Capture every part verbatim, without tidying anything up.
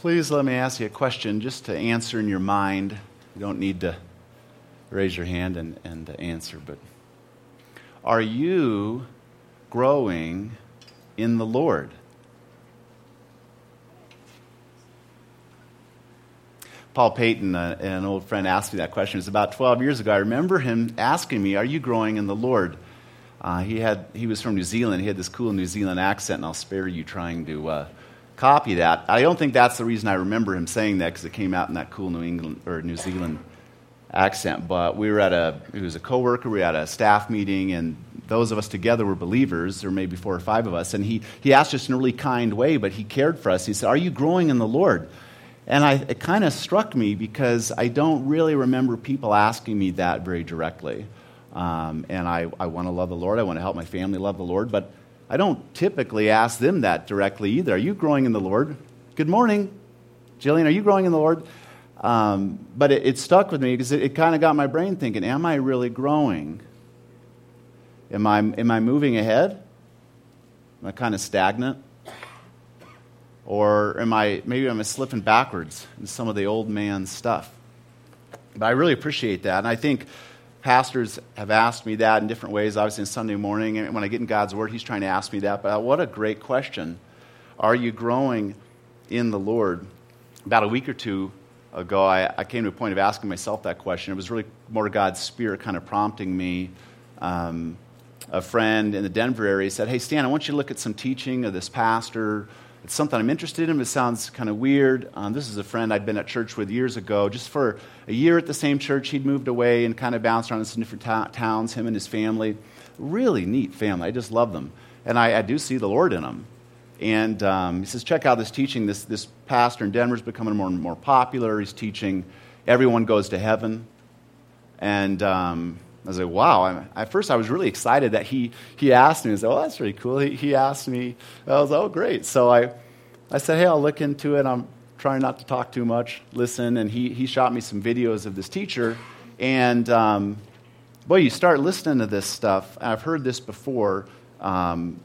Please let me ask you a question just to answer in your mind. You don't need to raise your hand and, and answer, but are you growing in the Lord? Paul Payton, uh, an old friend, asked me that question. It was about twelve years ago. I remember him asking me, are you growing in the Lord? Uh, he had he was from New Zealand. He had this cool New Zealand accent, and I'll spare you trying to uh, copy that. I don't think that's the reason I remember him saying that, because it came out in that cool New England or New Zealand accent. But we were at a, he was a coworker, we were at a staff meeting, and those of us together were believers, there may be four or five of us, and he, he asked us in a really kind way, but he cared for us. He said, are you growing in the Lord? And I, it kind of struck me because I don't really remember people asking me that very directly. Um, and I, I want to love the Lord, I want to help my family love the Lord, but I don't typically ask them that directly either. Are you growing in the Lord? Good morning, Jillian, are you growing in the Lord? Um, but it, it stuck with me because it, it kind of got my brain thinking, am I really growing? Am I, am I moving ahead? Am I kind of stagnant? Or am I, maybe I'm slipping backwards in some of the old man stuff? But I really appreciate that. And I think pastors have asked me that in different ways. Obviously, on Sunday morning, and when I get in God's Word, He's trying to ask me that. But what a great question. Are you growing in the Lord? About a week or two ago, I, I came to a point of asking myself that question. It was really more God's Spirit kind of prompting me. Um, a friend in the Denver area said, hey, Stan, I want you to look at some teaching of this pastor. It's something I'm interested in. It sounds kind of weird. Um, this is a friend I'd been at church with years ago. Just for a year at the same church, he'd moved away and kind of bounced around in some different ta- towns, him and his family. Really neat family. I just love them. And I, I do see the Lord in them. And um, he says, check out this teaching. This, this pastor in Denver is becoming more and more popular. He's teaching everyone goes to heaven. And um, I was like, wow. I, at first, I was really excited that he he asked me. I said, oh, that's really cool. He, he asked me. I was like, oh, great. So I, I said, hey, I'll look into it. I'm trying not to talk too much, listen. And he, he shot me some videos of this teacher. And, um, boy, you start listening to this stuff. I've heard this before. Um,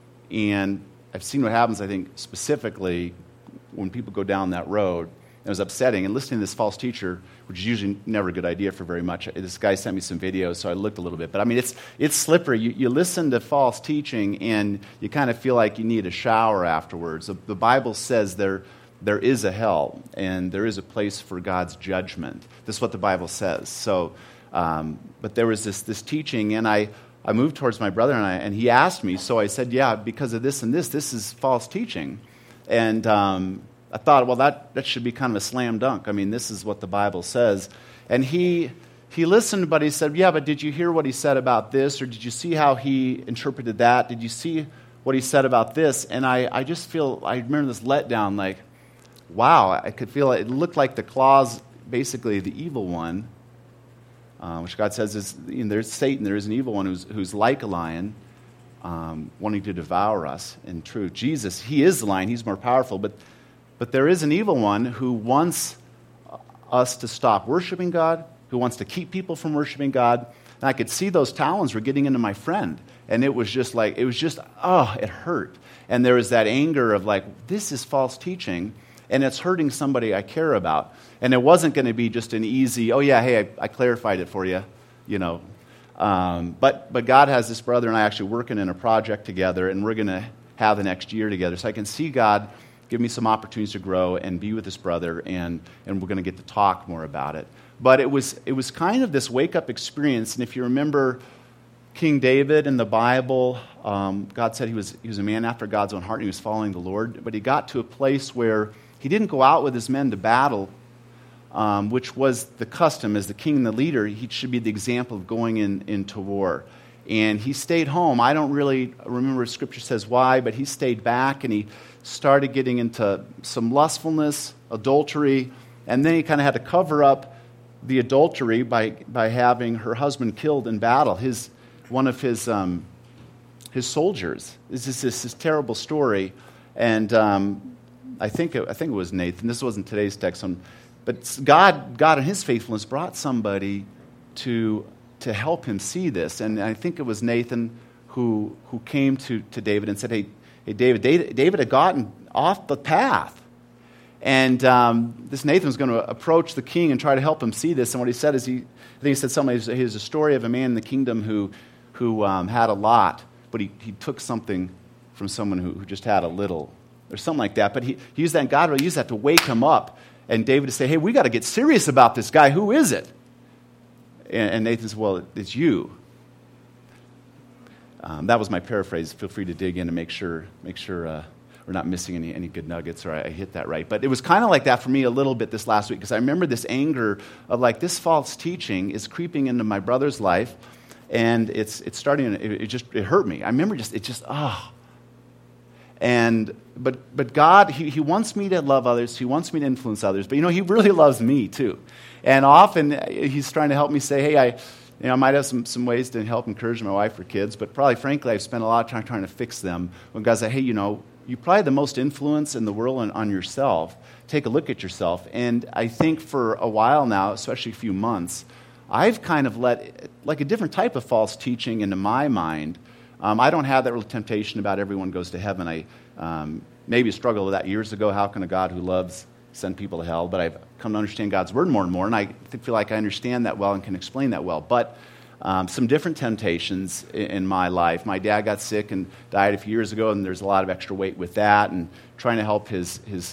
and I've seen what happens, I think, specifically when people go down that road. It was upsetting. And listening to this false teacher, which is usually never a good idea for very much. This guy sent me some videos, so I looked a little bit. But, I mean, it's it's slippery. You, you listen to false teaching, and you kind of feel like you need a shower afterwards. The, the Bible says there there is a hell, and there is a place for God's judgment. This is what the Bible says. So, um, but there was this this teaching, and I, I moved towards my brother, and, I, and he asked me. So I said, yeah, because of this and this, this is false teaching. And um I thought, well, that, that should be kind of a slam dunk. I mean, this is what the Bible says. And he he listened, but he said, yeah, but did you hear what he said about this? Or did you see how he interpreted that? Did you see what he said about this? And I, I just feel, I remember this letdown, like, wow, I could feel it. It looked like the claws, basically the evil one, uh, which God says is, you know, there's Satan, there is an evil one who's, who's like a lion, um, wanting to devour us in truth. Jesus, he is the lion, he's more powerful, but But there is an evil one who wants us to stop worshiping God, who wants to keep people from worshiping God. And I could see those talons were getting into my friend. And it was just like, it was just, oh, it hurt. And there was that anger of like, this is false teaching, and it's hurting somebody I care about. And it wasn't going to be just an easy, oh yeah, hey, I, I clarified it for you, you know. Um, but, but God has this brother and I actually working in a project together, and we're going to have the next year together. So I can see God give me some opportunities to grow and be with this brother, and, and we're going to get to talk more about it. But it was it was kind of this wake-up experience, and if you remember King David in the Bible, um, God said he was he was a man after God's own heart, and he was following the Lord, but he got to a place where he didn't go out with his men to battle, um, which was the custom. As the king and the leader, he should be the example of going in, into war. And he stayed home. I don't really remember if Scripture says why, but he stayed back, and he started getting into some lustfulness, adultery, and then he kind of had to cover up the adultery by by having her husband killed in battle. His one of his um, his soldiers. This is this, this terrible story, and um, I think it, I think it was Nathan. This wasn't today's text, but God God in His faithfulness brought somebody to to help him see this, and I think it was Nathan who who came to, to David and said, "Hey." Hey, David, David had gotten off the path. And um, this Nathan was going to approach the king and try to help him see this. And what he said is, he, I think he said something, he was a story of a man in the kingdom who, who um, had a lot, but he, he took something from someone who, who just had a little, or something like that. But he, he used that, and God really used that to wake him up. And David to say, hey, we got to get serious about this guy. Who is it? And, and Nathan said, well, it's you. Um, that was my paraphrase. Feel free to dig in and make sure, make sure uh, we're not missing any, any good nuggets, or I, I hit that right. But it was kind of like that for me a little bit this last week, because I remember this anger of like, this false teaching is creeping into my brother's life, and it's it's starting. It, it just it hurt me. I remember just it just ah. Oh. And but but God, he, he wants me to love others. He wants me to influence others. But you know, He really loves me too. And often He's trying to help me say, hey, I, you know, I might have some, some ways to help encourage my wife or kids, but probably, frankly, I've spent a lot of time trying to fix them. When God's like, hey, you know, you probably have the most influence in the world on, on yourself. Take a look at yourself. And I think for a while now, especially a few months, I've kind of let like a different type of false teaching into my mind. Um, I don't have that real temptation about everyone goes to heaven. I um, maybe struggled with that years ago. How can a God who loves send people to hell? But I've come to understand God's word more and more, and I feel like I understand that well and can explain that well. But um, some different temptations in, in my life. My dad got sick and died a few years ago, and there's a lot of extra weight with that, and trying to help his his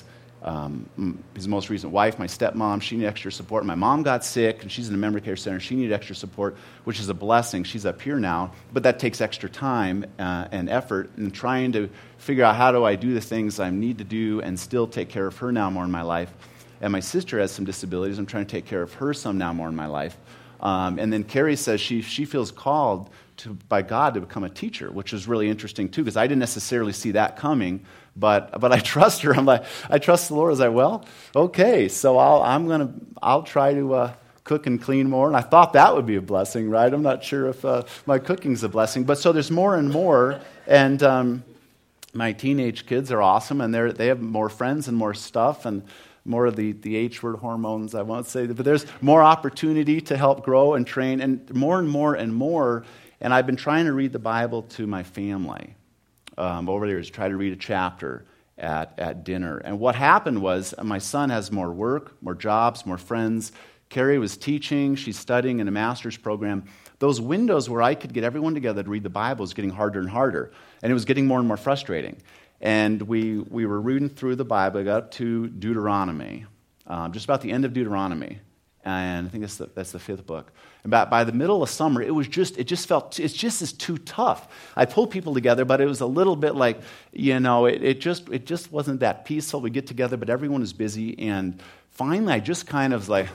Um, his most recent wife, my stepmom, she needed extra support. My mom got sick, and she's in a memory care center. She needed extra support, which is a blessing. She's up here now, but that takes extra time uh, and effort in trying to figure out how do I do the things I need to do and still take care of her now more in my life. And my sister has some disabilities. I'm trying to take care of her some now more in my life. Um, and then Carrie says she she feels called to by God to become a teacher, which is really interesting too, because I didn't necessarily see that coming. But but I trust her. I'm like, I trust the Lord. I was like, well, okay, so I'll I'm gonna I'll try to uh, cook and clean more. And I thought that would be a blessing, right? I'm not sure if uh, my cooking's a blessing, but so there's more and more. And um, my teenage kids are awesome, and they they have more friends and more stuff and more of the the H word hormones. I won't say that, but there's more opportunity to help grow and train, and more and more and more. And I've been trying to read the Bible to my family. Um, over there is try to read a chapter at, at dinner. And what happened was my son has more work, more jobs, more friends. Carrie was teaching. She's studying in a master's program. Those windows where I could get everyone together to read the Bible was getting harder and harder. And it was getting more and more frustrating. And we, we were reading through the Bible. I got up to Deuteronomy, um, just about the end of Deuteronomy. And I think that's the, that's the fifth book. And by, by the middle of summer, it was just, it just felt, it's just as too tough. I pulled people together, but it was a little bit like, you know, it, it just it just wasn't that peaceful. We get together, but everyone is busy. And finally, I just kind of was like,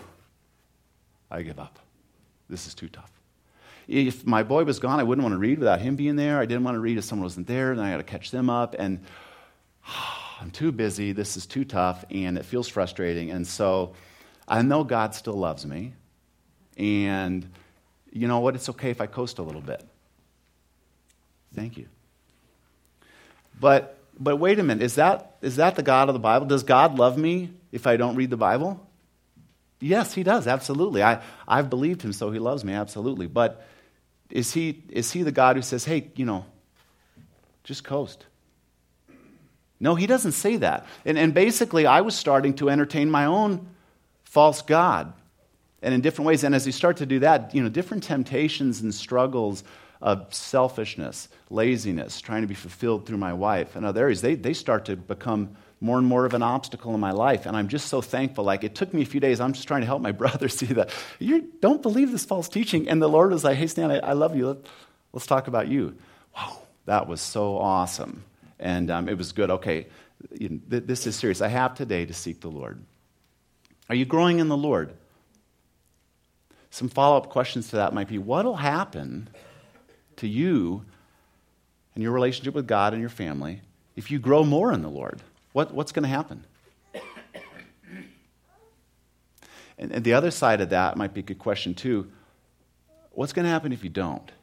I give up. This is too tough. If my boy was gone, I wouldn't want to read without him being there. I didn't want to read if someone wasn't there, and I got to catch them up. And oh, I'm too busy. This is too tough, and it feels frustrating. And so I know God still loves me, and you know what? It's okay if I coast a little bit. Thank you. But but wait a minute. Is that is that the God of the Bible? Does God love me if I don't read the Bible? Yes, He does. Absolutely. I I've believed Him, so He loves me. Absolutely. But is He is He the God who says, hey, you know, just coast? No, He doesn't say that. And and basically, I was starting to entertain my own false God, and in different ways. And as you start to do that, you know, different temptations and struggles of selfishness, laziness, trying to be fulfilled through my wife and other areas, they, they start to become more and more of an obstacle in my life. And I'm just so thankful. Like, it took me a few days. I'm just trying to help my brother see that. You don't believe this false teaching. And the Lord was like, hey, Stan, I, I love you. Let, let's talk about you. Wow, that was so awesome. And um, it was good. Okay, you know, th- this is serious. I have today to seek the Lord. Are you growing in the Lord? Some follow-up questions to that might be, what will happen to you and your relationship with God and your family if you grow more in the Lord? What, what's going to happen? And, and the other side of that might be a good question too. What's going to happen if you don't?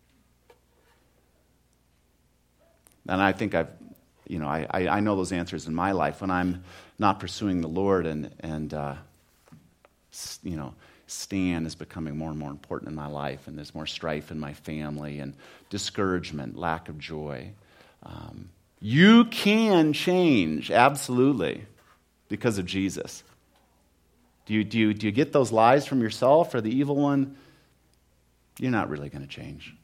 And I think I've, you know, I, I, I know those answers in my life. When I'm not pursuing the Lord and, and uh, you know, Stan is becoming more and more important in my life, and there's more strife in my family and discouragement, lack of joy. Um, you can change, absolutely. because of Jesus. Do you, do you, do you get those lies from yourself or the evil one? You're not really going to change.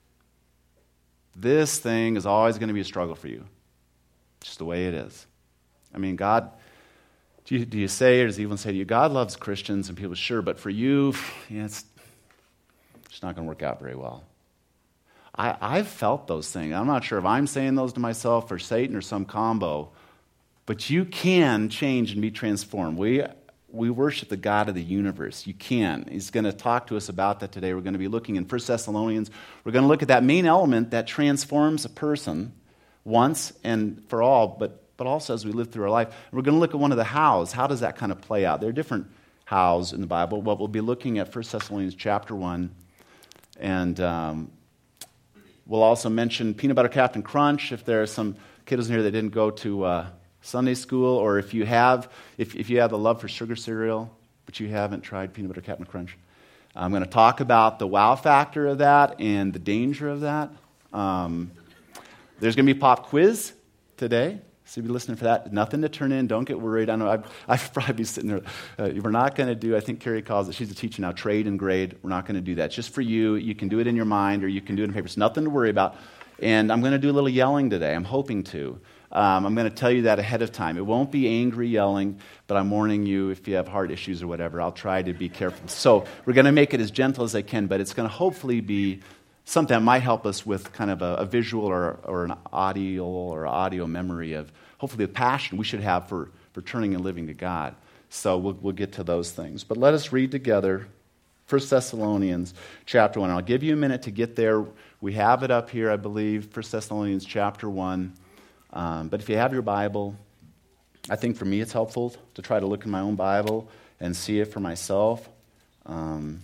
This thing is always going to be a struggle for you. Just the way it is. I mean, God, do you, do you say, or does he even say to you, God loves Christians? And people, sure, but for you, yeah, it's, it's not going to work out very well. I, I've felt those things. I'm not sure if I'm saying those to myself or Satan or some combo, but you can change and be transformed. We we worship the God of the universe. You can. He's going to talk to us about that today. We're going to be looking in First Thessalonians. We're going to look at that main element that transforms a person once and for all, but, but also as we live through our life. We're going to look at one of the hows. How does that kind of play out? There are different hows in the Bible, but we'll be looking at First Thessalonians chapter one, and um, we'll also mention Peanut Butter Captain Crunch if there are some kiddos in here that didn't go to uh, Sunday school, or if you have, if, if you have the love for sugar cereal, but you haven't tried Peanut Butter Captain Crunch. I'm going to talk about the wow factor of that and the danger of that. Um, there's going to be a pop quiz today, so be listening for that. Nothing to turn in. Don't get worried. I know I'd, I'd probably be sitting there. Uh, we're not going to do, I think Carrie calls it, she's a teacher now, trade and grade. We're not going to do that. It's just for you. You can do it in your mind or you can do it in paper. It's nothing to worry about. And I'm going to do a little yelling today. I'm hoping to. Um, I'm going to tell you that ahead of time. It won't be angry yelling, but I'm warning you if you have heart issues or whatever, I'll try to be careful. So we're going to make it as gentle as I can, but it's going to hopefully be something that might help us with kind of a, a visual or, or an audio or audio memory of hopefully the passion we should have for, for turning and living to God. So we'll, we'll get to those things. But let us read together First Thessalonians chapter one. I'll give you a minute to get there. We have it up here, I believe, First Thessalonians chapter one. Um, but if you have your Bible, I think for me it's helpful to try to look in my own Bible and see it for myself. Um,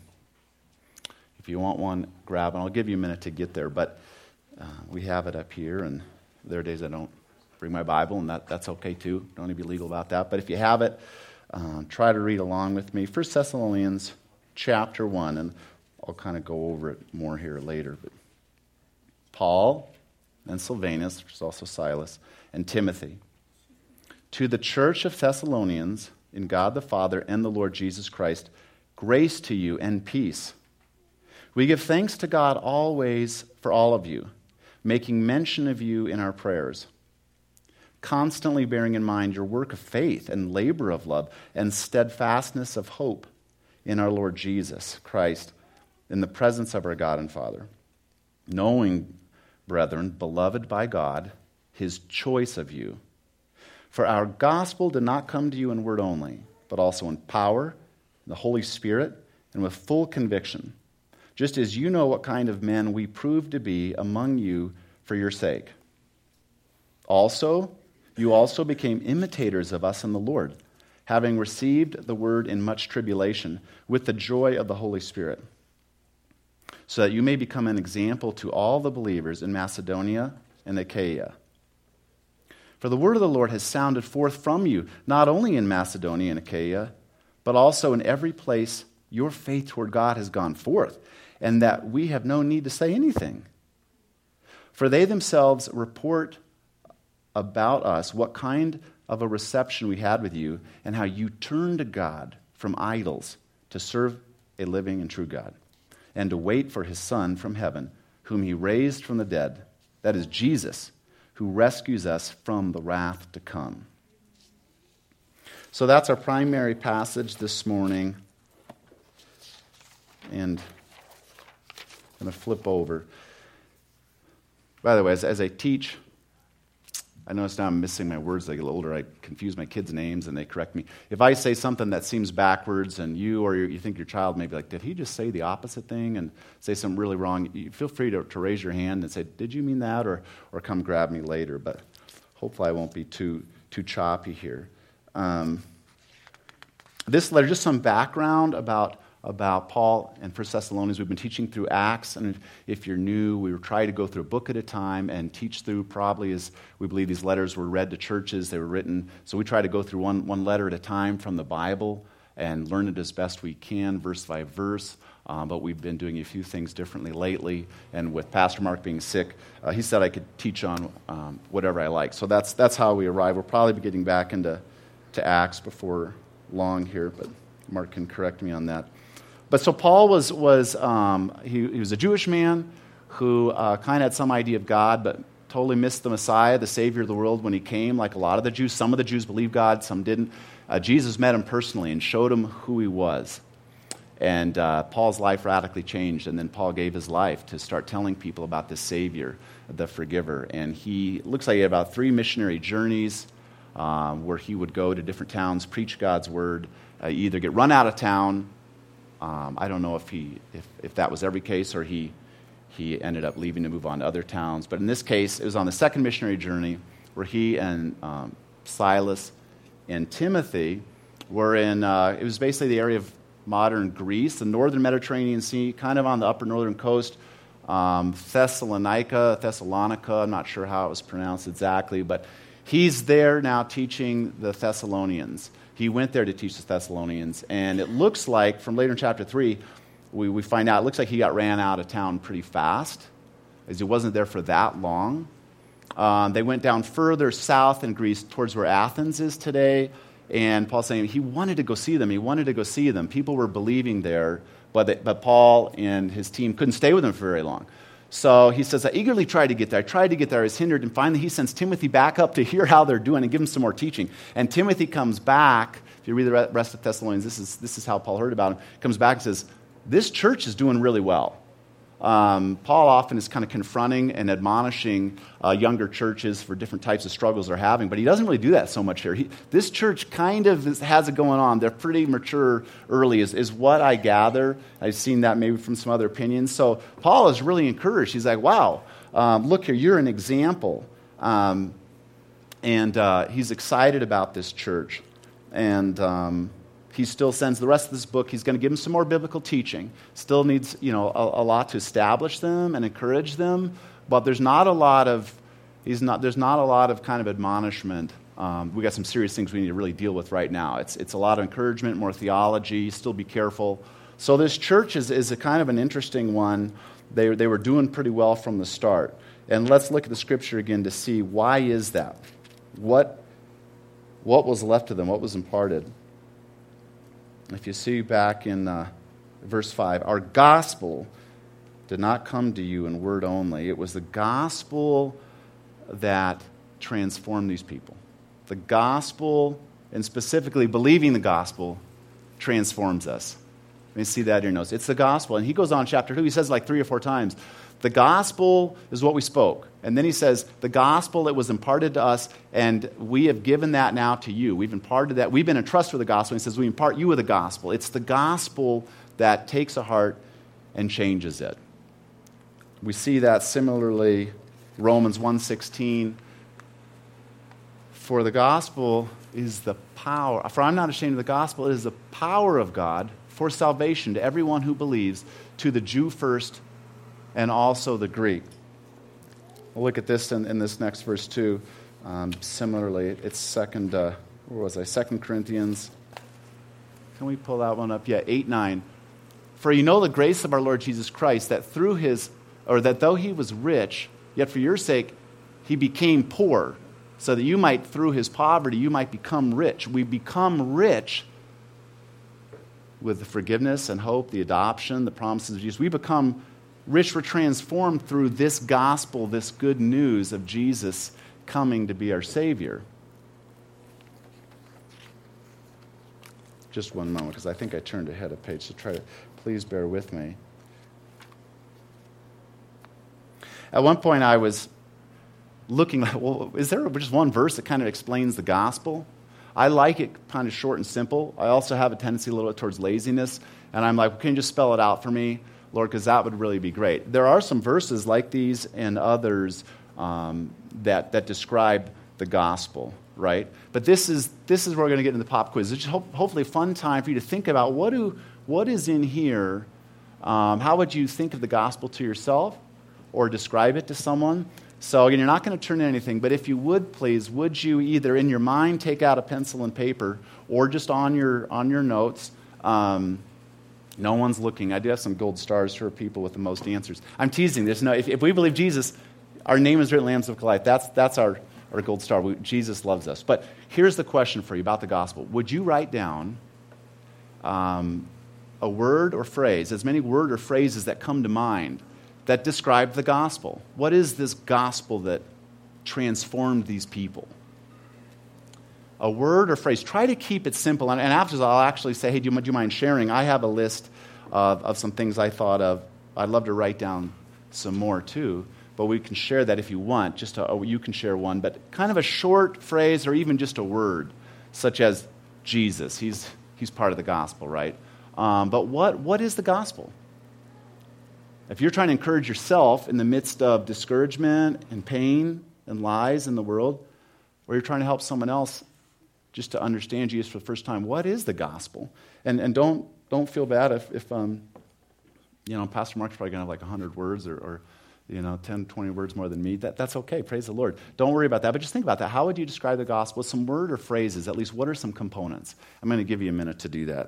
if you want one, grab it. I'll give you a minute to get there. But uh, we have it up here, and there are days I don't bring my Bible, and that, that's okay too. Don't need to be legal about that. But if you have it, uh, try to read along with me. First Thessalonians chapter one, and I'll kind of go over it more here later. But Paul and Silvanus, which is also Silas, and Timothy, to the church of Thessalonians, in God the Father and the Lord Jesus Christ, grace to you and peace. We give thanks to God always for all of you, making mention of you in our prayers, constantly bearing in mind your work of faith and labor of love and steadfastness of hope in our Lord Jesus Christ, in the presence of our God and Father, knowing, brethren, beloved by God, his choice of you. For our gospel did not come to you in word only, but also in power, the Holy Spirit, and with full conviction, just as you know what kind of men we proved to be among you for your sake. Also, you also became imitators of us in the Lord, having received the word in much tribulation, with the joy of the Holy Spirit, so that you may become an example to all the believers in Macedonia and Achaia. For the word of the Lord has sounded forth from you, not only in Macedonia and Achaia, but also in every place your faith toward God has gone forth, and that we have no need to say anything. For they themselves report about us what kind of a reception we had with you, and how you turned to God from idols to serve a living and true God, and to wait for his Son from heaven, whom he raised from the dead, that is Jesus, who rescues us from the wrath to come. So that's our primary passage this morning. And I'm going to flip over. By the way, as, as I teach, I notice now I'm missing my words as I get older. I confuse my kids' names and they correct me. If I say something that seems backwards and you or you think your child may be like, did he just say the opposite thing and say something really wrong, you feel free to, to raise your hand and say, did you mean that? Or or come grab me later. But hopefully I won't be too, too choppy here. Um, this letter, just some background about about Paul and First Thessalonians. We've been teaching through Acts, and if you're new, we were trying to go through a book at a time and teach through probably as we believe these letters were read to churches, they were written. So we try to go through one, one letter at a time from the Bible and learn it as best we can, verse by verse. Um, but we've been doing a few things differently lately, and with Pastor Mark being sick, uh, he said I could teach on um, whatever I like. So that's that's how we arrive. We'll probably be getting back into to Acts before long here, but Mark can correct me on that. But so Paul was, was um, he, he was a Jewish man who uh, kind of had some idea of God, but totally missed the Messiah, the Savior of the world, when he came, like a lot of the Jews. Some of the Jews believed God, some didn't. Uh, Jesus met him personally and showed him who he was. And uh, Paul's life radically changed, and then Paul gave his life to start telling people about this Savior, the forgiver. And he looks like he had about three missionary journeys um, where he would go to different towns, preach God's word, uh, either get run out of town. Um, I don't know if he if, if that was every case, or he he ended up leaving to move on to other towns. But in this case, it was on the second missionary journey where he and um, Silas and Timothy were in, uh, it was basically the area of modern Greece, the northern Mediterranean Sea, kind of on the upper northern coast. Um, Thessalonica, Thessalonica, I'm not sure how it was pronounced exactly, but he's there now teaching the Thessalonians. He went there to teach the Thessalonians, and it looks like, from later in chapter three, we, we find out, it looks like he got ran out of town pretty fast, as he wasn't there for that long. Um, they went down further south in Greece towards where Athens is today, and Paul's saying he wanted to go see them. He wanted to go see them. People were believing there, but, they, but Paul and his team couldn't stay with them for very long. So he says, I eagerly tried to get there. I tried to get there. I was hindered. And finally he sends Timothy back up to hear how they're doing and give him some more teaching. And Timothy comes back. If you read the rest of Thessalonians, this is, this is how Paul heard about him. Comes back and says, this church is doing really well. Um, Paul often is kind of confronting and admonishing uh, younger churches for different types of struggles they're having, but he doesn't really do that so much here. He, this church kind of is, has it going on. They're pretty mature early, is, is what I gather. I've seen that maybe from some other opinions. So Paul is really encouraged. He's like, wow, um, look here, you're an example. Um, and uh, he's excited about this church. And um, he still sends the rest of this book. He's going to give them some more biblical teaching. Still needs, you know, a, a lot to establish them and encourage them. But there's not a lot of, he's not. There's not a lot of kind of admonishment. Um, we got some serious things we need to really deal with right now. It's it's a lot of encouragement, more theology. Still be careful. So this church is is a kind of an interesting one. They they were doing pretty well from the start. And let's look at the scripture again to see why is that. What what was left to them? What was imparted? If you see back in uh, verse five, our gospel did not come to you in word only. It was the gospel that transformed these people. The gospel, and specifically believing the gospel, transforms us. Let me see that in your notes. It's the gospel. And he goes on in chapter two, he says like three or four times, the gospel is what we spoke. And then he says, the gospel that was imparted to us, and we have given that now to you. We've imparted that. We've been entrusted with the gospel. He says, we impart you with the gospel. It's the gospel that takes a heart and changes it. We see that similarly, Romans one sixteen. For the gospel is the power. For I'm not ashamed of the gospel. It is the power of God for salvation to everyone who believes, to the Jew first and also the Greek. We'll look at this in, in this next verse too. Um, similarly, it's second, uh, where was I? Second Corinthians. Can we pull that one up? Yeah, eight, nine. For you know the grace of our Lord Jesus Christ, that through his, or that though he was rich, yet for your sake he became poor, so that you might, through his poverty, you might become rich. We become rich with the forgiveness and hope, the adoption, the promises of Jesus. We become rich, we're transformed through this gospel, this good news of Jesus coming to be our Savior. Just one moment, because I think I turned ahead a page, so try to, please bear with me. At one point I was looking like, well, is there just one verse that kind of explains the gospel? I like it kind of short and simple. I also have a tendency a little bit towards laziness, and I'm like, well, can you just spell it out for me, Lord, because that would really be great. There are some verses like these and others um, that that describe the gospel, right? But this is this is where we're going to get into the pop quiz. It's just hope, hopefully a fun time for you to think about what do what is in here. Um, how would you think of the gospel to yourself or describe it to someone? So again, you're not going to turn in anything, but if you would, please, would you either in your mind take out a pencil and paper or just on your on your notes. Um, No one's looking. I do have some gold stars for people with the most answers. I'm teasing. There's no. If, if we believe Jesus, our name is written in the Lamb's Book of Life. That's that's our or a gold star. We, Jesus loves us. But here's the question for you about the gospel. Would you write down um, a word or phrase, as many word or phrases that come to mind that describe the gospel? What is this gospel that transformed these people? A word or phrase. Try to keep it simple. And, and after I'll actually say, hey, do you, do you mind sharing? I have a list of, of some things I thought of. I'd love to write down some more too, but we can share that if you want. Just a, you can share one, but kind of a short phrase or even just a word, such as Jesus. He's he's part of the gospel, right? Um, but what what is the gospel? If you're trying to encourage yourself in the midst of discouragement and pain and lies in the world, or you're trying to help someone else just to understand Jesus for the first time, what is the gospel? And and don't don't feel bad if, if um, you know, Pastor Mark's probably going to have like one hundred words or, or, you know, ten, twenty words more than me. That, that's okay. Praise the Lord. Don't worry about that. But just think about that. How would you describe the gospel? With some word or phrases, at least what are some components? I'm going to give you a minute to do that.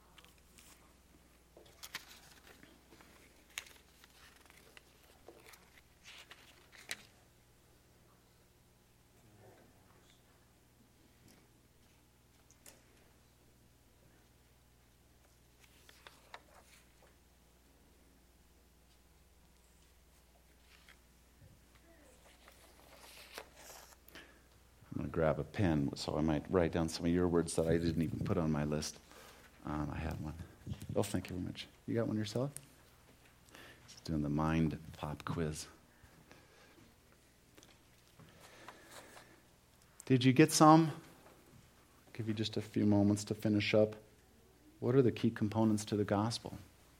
Grab a pen, so I might write down some of your words that I didn't even put on my list. Um, I had one. Oh, thank you very much. You got one yourself? Just doing the mind pop quiz. Did you get some? I'll give you just a few moments to finish up. What are the key components to the gospel?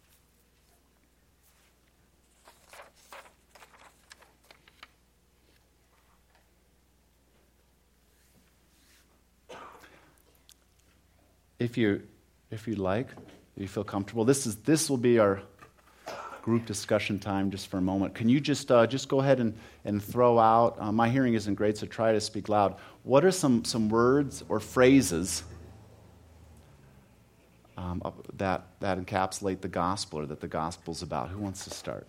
If you, if you like, if you feel comfortable, this is this will be our group discussion time just for a moment. Can you just uh, just go ahead and, and throw out, uh, my hearing isn't great, so try to speak loud. What are some, some words or phrases um, that, that encapsulate the gospel or that the gospel's about? Who wants to start?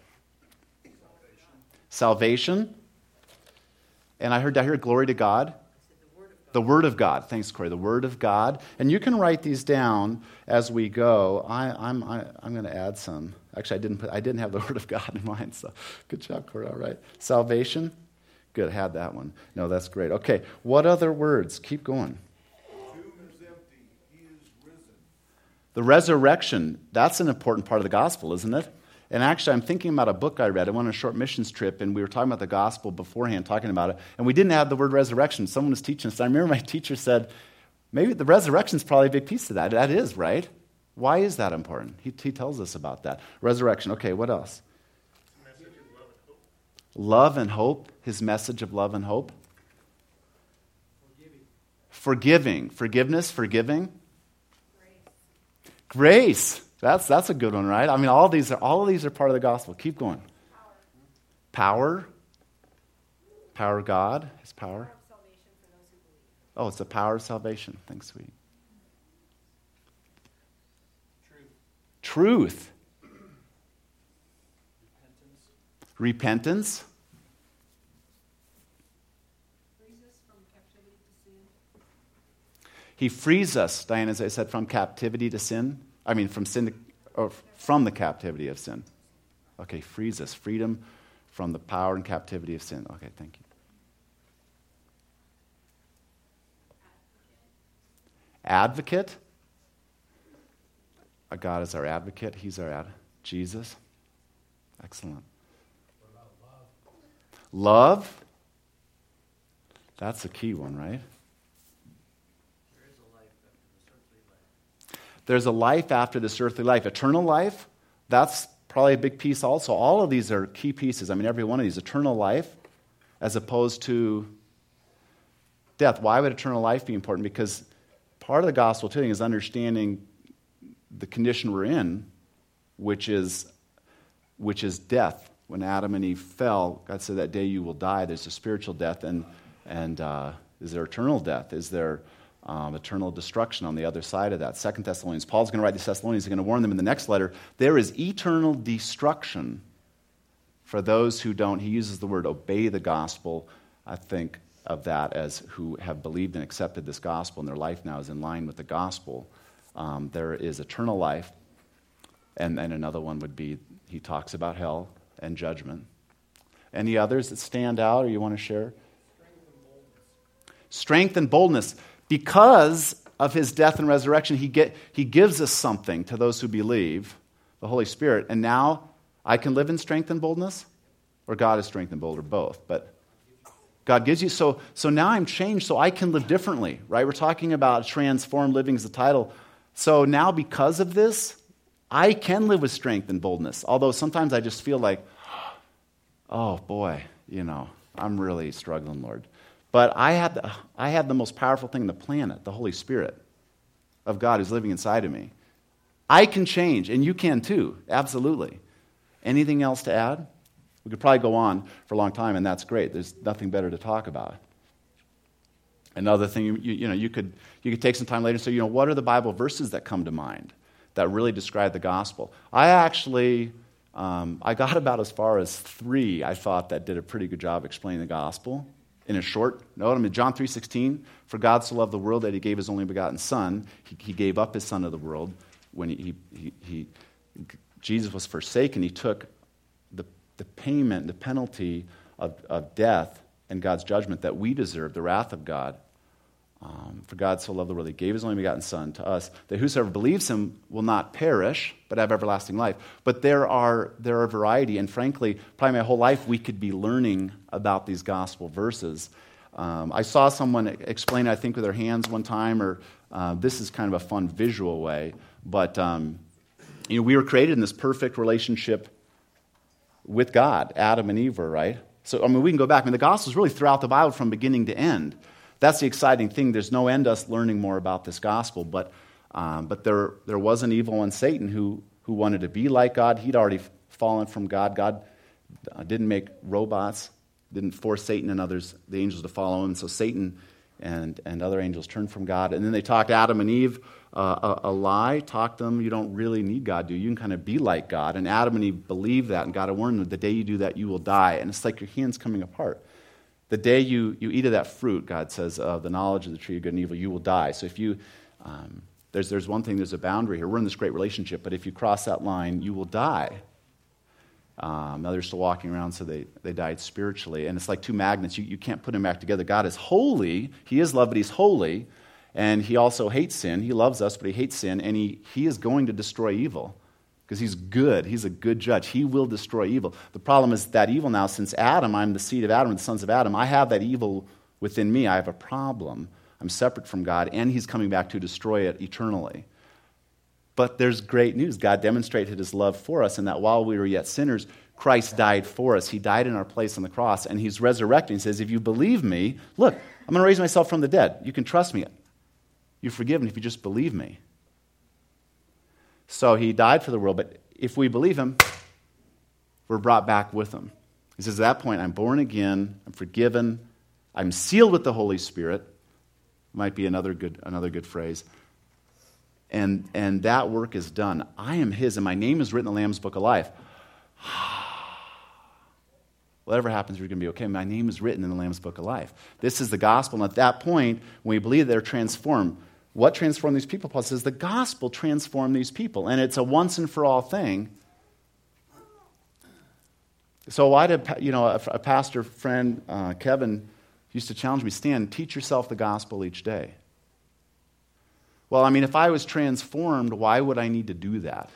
Salvation. Salvation. And I heard, I heard glory to God. The Word of God. Thanks, Corey. The Word of God. And you can write these down as we go. I, I'm I, I'm going to add some. Actually, I didn't put, I didn't have the Word of God in mind, so good job, Corey. All right. Salvation. Good. Had that one. No, that's great. Okay. What other words? Keep going. The tomb is empty. He is risen. The resurrection. That's an important part of the gospel, isn't it? And actually, I'm thinking about a book I read. I went on a short missions trip, and we were talking about the gospel beforehand, talking about it, and we didn't have the word resurrection. Someone was teaching us. I remember my teacher said, maybe the resurrection is probably a big piece of that. That is, right? Why is that important? He, he tells us about that. Resurrection. Okay, what else? Message of love and hope. Love and hope. His message of love and hope. Forgiving. Forgiving. Forgiveness, forgiving. Grace. Grace. That's that's a good one, right? I mean, all of these are all of these are part of the gospel. Keep going. Power. Power. Power of God. His power. Power of salvation for those who believe. Oh, it's the power of salvation. Thanks, sweetie. Truth. Truth. Repentance. Repentance. Frees us from captivity to sin. He frees us, Diane, as I said, from captivity to sin. I mean, from sin, to, or from the captivity of sin. Okay, frees us. Freedom from the power and captivity of sin. Okay, thank you. Advocate. Our God is our advocate. He's our ad. Jesus. Excellent. What about love? Love. That's a key one, right? There is a life after this earthly life. There's a life after this earthly life. Eternal life, that's probably a big piece also. All of these are key pieces. I mean, every one of these. Eternal life as opposed to death. Why would eternal life be important? Because part of the gospel too is understanding the condition we're in, which is, which is death. When Adam and Eve fell, God said that day you will die. There's a spiritual death, and, and uh, is there eternal death? Is there Um, eternal destruction on the other side of that? Second Thessalonians. Paul's going to write the Thessalonians. He's going to warn them in the next letter. There is eternal destruction for those who don't, he uses the word obey the gospel, I think, of that as who have believed and accepted this gospel, and their life now is in line with the gospel. Um, there is eternal life, and, and another one would be, he talks about hell and judgment. Any others that stand out or you want to share? Strength and boldness. Because of his death and resurrection, he get he gives us something to those who believe, the Holy Spirit. And now I can live in strength and boldness, or God is strength and bold, or both. But God gives you, so so now I'm changed, so I can live differently, right? We're talking about transformed living as the title. So now because of this, I can live with strength and boldness. Although sometimes I just feel like, oh boy, you know, I'm really struggling, Lord. But I have, the, I have the most powerful thing on the planet, the Holy Spirit of God who's living inside of me. I can change, and you can too, absolutely. Anything else to add? We could probably go on for a long time, and that's great. There's nothing better to talk about. Another thing, you, you, you know, you could you could take some time later and say, you know, what are the Bible verses that come to mind that really describe the gospel? I actually, um, I got about as far as three, I thought, that did a pretty good job explaining the gospel. In a short note, I mean, John three sixteen, for God so loved the world that he gave his only begotten Son. He, he gave up his Son to the world. When he, he, he, Jesus was forsaken, he took the, the payment, the penalty of, of death and God's judgment that we deserve, the wrath of God. Um, for God so loved the world, he gave his only begotten Son to us, that whosoever believes him will not perish, but have everlasting life. But there are there are a variety, and frankly, probably my whole life we could be learning about these gospel verses. Um, I saw someone explain it, I think, with their hands one time, or uh, this is kind of a fun visual way, but um, you know, we were created in this perfect relationship with God. Adam and Eve were, right? So, I mean, we can go back. I mean, the gospel is really throughout the Bible from beginning to end. That's the exciting thing. There's no end to us learning more about this gospel, but um, but there there was an evil one, Satan, who who wanted to be like God. He'd already fallen from God. God uh, didn't make robots, didn't force Satan and others, the angels, to follow him. So Satan and and other angels turned from God, and then they talked Adam and Eve uh, a, a lie. Talked them, you don't really need God, do you? You can kind of be like God. And Adam and Eve believed that, and God had warned them, the day you do that, you will die. And it's like your hands coming apart. The day you, you eat of that fruit, God says, of the knowledge of the tree of good and evil, you will die. So if you, um, there's there's one thing, there's a boundary here. We're in this great relationship, but if you cross that line, you will die. Um, now they're still walking around, so they, they died spiritually. And it's like two magnets. You, you can't put them back together. God is holy. He is love, but he's holy. And he also hates sin. He loves us, but he hates sin. And he, he is going to destroy evil. Because he's good. He's a good judge. He will destroy evil. The problem is that evil now, since Adam, I'm the seed of Adam and the sons of Adam, I have that evil within me. I have a problem. I'm separate from God, and he's coming back to destroy it eternally. But there's great news. God demonstrated his love for us, and that while we were yet sinners, Christ died for us. He died in our place on the cross, and he's resurrecting. He says, if you believe me, look, I'm going to raise myself from the dead. You can trust me. You're forgiven if you just believe me. So he died for the world, but if we believe him, we're brought back with him. He says, at that point, I'm born again, I'm forgiven, I'm sealed with the Holy Spirit. Might be another good another good phrase. And, and that work is done. I am his, and my name is written in the Lamb's Book of Life. Whatever happens, you're going to be okay. My name is written in the Lamb's Book of Life. This is the gospel, and at that point, when we believe they're transformed, what transformed these people? Paul says the gospel transformed these people, and it's a once and for all thing. So why did, you know, a, a pastor friend, uh, Kevin, used to challenge me, Stan, teach yourself the gospel each day. Well, I mean, if I was transformed, why would I need to do that?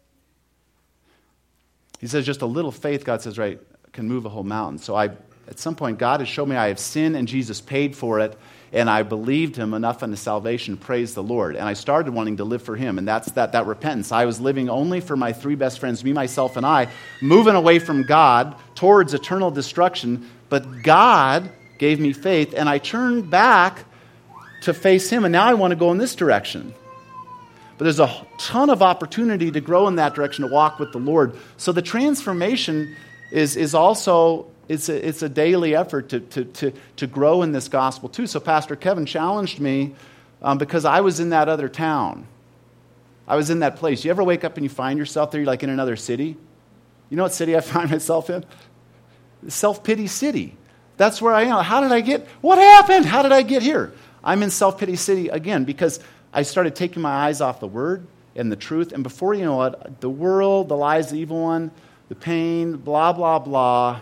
He says just a little faith, God says, right, can move a whole mountain. So I, at some point, God has shown me I have sinned, and Jesus paid for it. And I believed him enough unto salvation, praise the Lord. And I started wanting to live for him, and that's that, that repentance. I was living only for my three best friends, me, myself, and I, moving away from God towards eternal destruction. But God gave me faith, and I turned back to face him, and now I want to go in this direction. But there's a ton of opportunity to grow in that direction, to walk with the Lord. So the transformation is, is also... It's a, it's a daily effort to, to, to, to grow in this gospel too. So Pastor Kevin challenged me um, because I was in that other town. I was in that place. You ever wake up and you find yourself there, you're like in another city? You know what city I find myself in? The self-pity city. That's where I am. How did I get, what happened? How did I get here? I'm in self-pity city again because I started taking my eyes off the word and the truth. And before you know it, the world, the lies, the evil one, the pain, blah, blah, blah.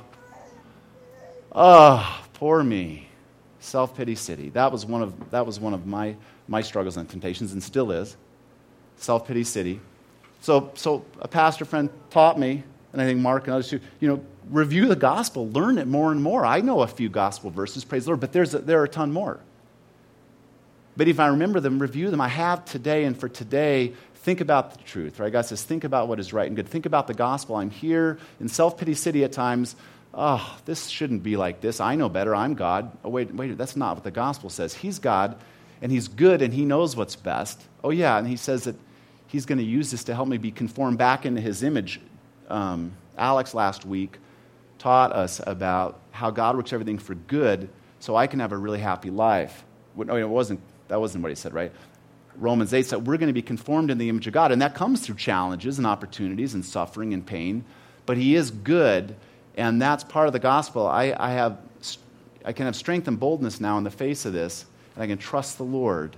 Oh, poor me. Self-pity city. That was one of that was one of my, my struggles and temptations, and still is. Self-pity city. So so a pastor friend taught me, and I think Mark and others too, you know, review the gospel, learn it more and more. I know a few gospel verses, praise the Lord, but there's a, there are a ton more. But if I remember them, review them. I have today, and for today, think about the truth, right? God says, think about what is right and good. Think about the gospel. I'm here in self-pity city at times. Oh, this shouldn't be like this. I know better. I'm God. Oh, wait, wait, that's not what the gospel says. He's God, and he's good, and he knows what's best. Oh, yeah, and he says that he's going to use this to help me be conformed back into his image. Um, Alex last week taught us about how God works everything for good so I can have a really happy life. No, it wasn't, that wasn't what he said, right? Romans eight said we're going to be conformed in the image of God, and that comes through challenges and opportunities and suffering and pain, but he is good, and that's part of the gospel. I, I have, I can have strength and boldness now in the face of this, and I can trust the Lord.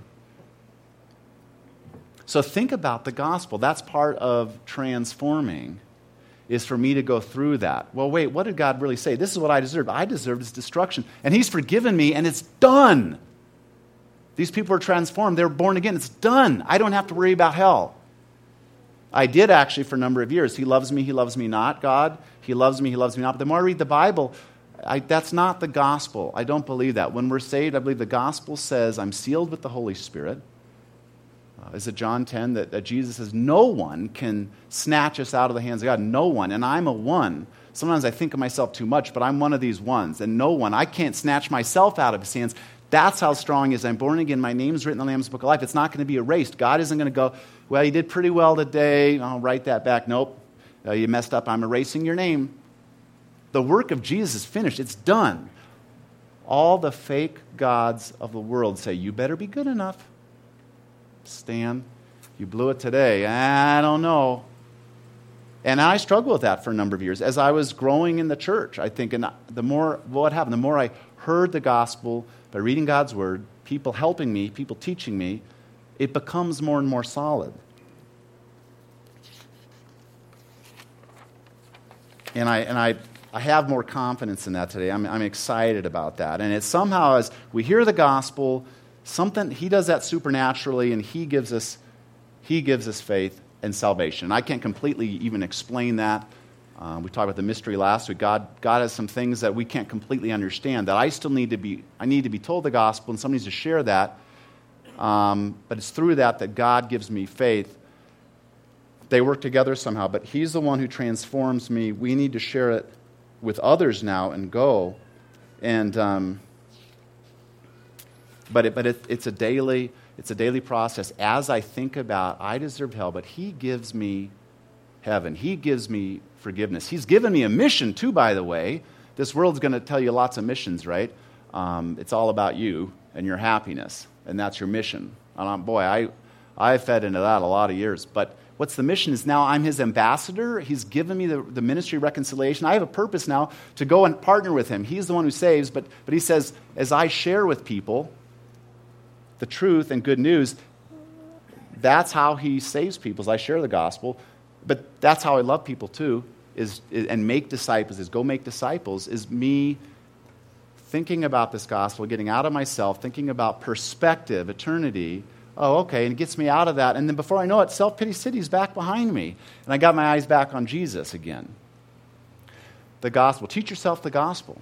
So think about the gospel. That's part of transforming, is for me to go through that. Well, wait, what did God really say? This is what I deserved. I deserved his destruction, and he's forgiven me, and it's done. These people are transformed. They're born again. It's done. I don't have to worry about hell. I did actually for a number of years. He loves me, he loves me not, God. He loves me, he loves me not. But the more I read the Bible, I, that's not the gospel. I don't believe that. When we're saved, I believe the gospel says I'm sealed with the Holy Spirit. Uh, is it John ten that, that Jesus says no one can snatch us out of the hands of God? No one. And I'm a one. Sometimes I think of myself too much, but I'm one of these ones. And no one. I can't snatch myself out of his hands. That's how strong he is. I'm born again. My name's written in the Lamb's Book of Life. It's not going to be erased. God isn't going to go, well, you did pretty well today. I'll write that back. Nope. Uh, you messed up. I'm erasing your name. The work of Jesus is finished. It's done. All the fake gods of the world say, you better be good enough. Stan, you blew it today. I don't know. And I struggled with that for a number of years as I was growing in the church. I think, and the more, what happened, the more I heard the gospel by reading God's word, people helping me, people teaching me, it becomes more and more solid. And I and I, I have more confidence in that today. I'm, I'm excited about that. And it's somehow, as we hear the gospel, something he does that supernaturally, and he gives us he gives us faith and salvation. And I can't completely even explain that. Uh, we talked about the mystery last week. God, God has some things that we can't completely understand that I still need to be, I need to be told the gospel, and somebody needs to share that. Um, but it's through that that God gives me faith. They work together somehow, but he's the one who transforms me. We need to share it with others now and go. And um, but it, but it, it's a daily it's a daily process. As I think about, I deserve hell, but he gives me heaven. He gives me forgiveness. He's given me a mission too, by the way. This world's going to tell you lots of missions, right? Um, it's all about you and your happiness, and that's your mission. And I'm, boy, I I fed into that a lot of years. But what's the mission is now I'm his ambassador. He's given me the, the ministry of reconciliation. I have a purpose now to go and partner with him. He's the one who saves, but, but he says, as I share with people the truth and good news, that's how he saves people, as I share the gospel. But that's how I love people too, is, is and make disciples, is go make disciples, is me thinking about this gospel, getting out of myself, thinking about perspective, eternity. Oh, okay, and it gets me out of that. And then before I know it, self-pity city is back behind me. And I got my eyes back on Jesus again. The gospel. Teach yourself the gospel.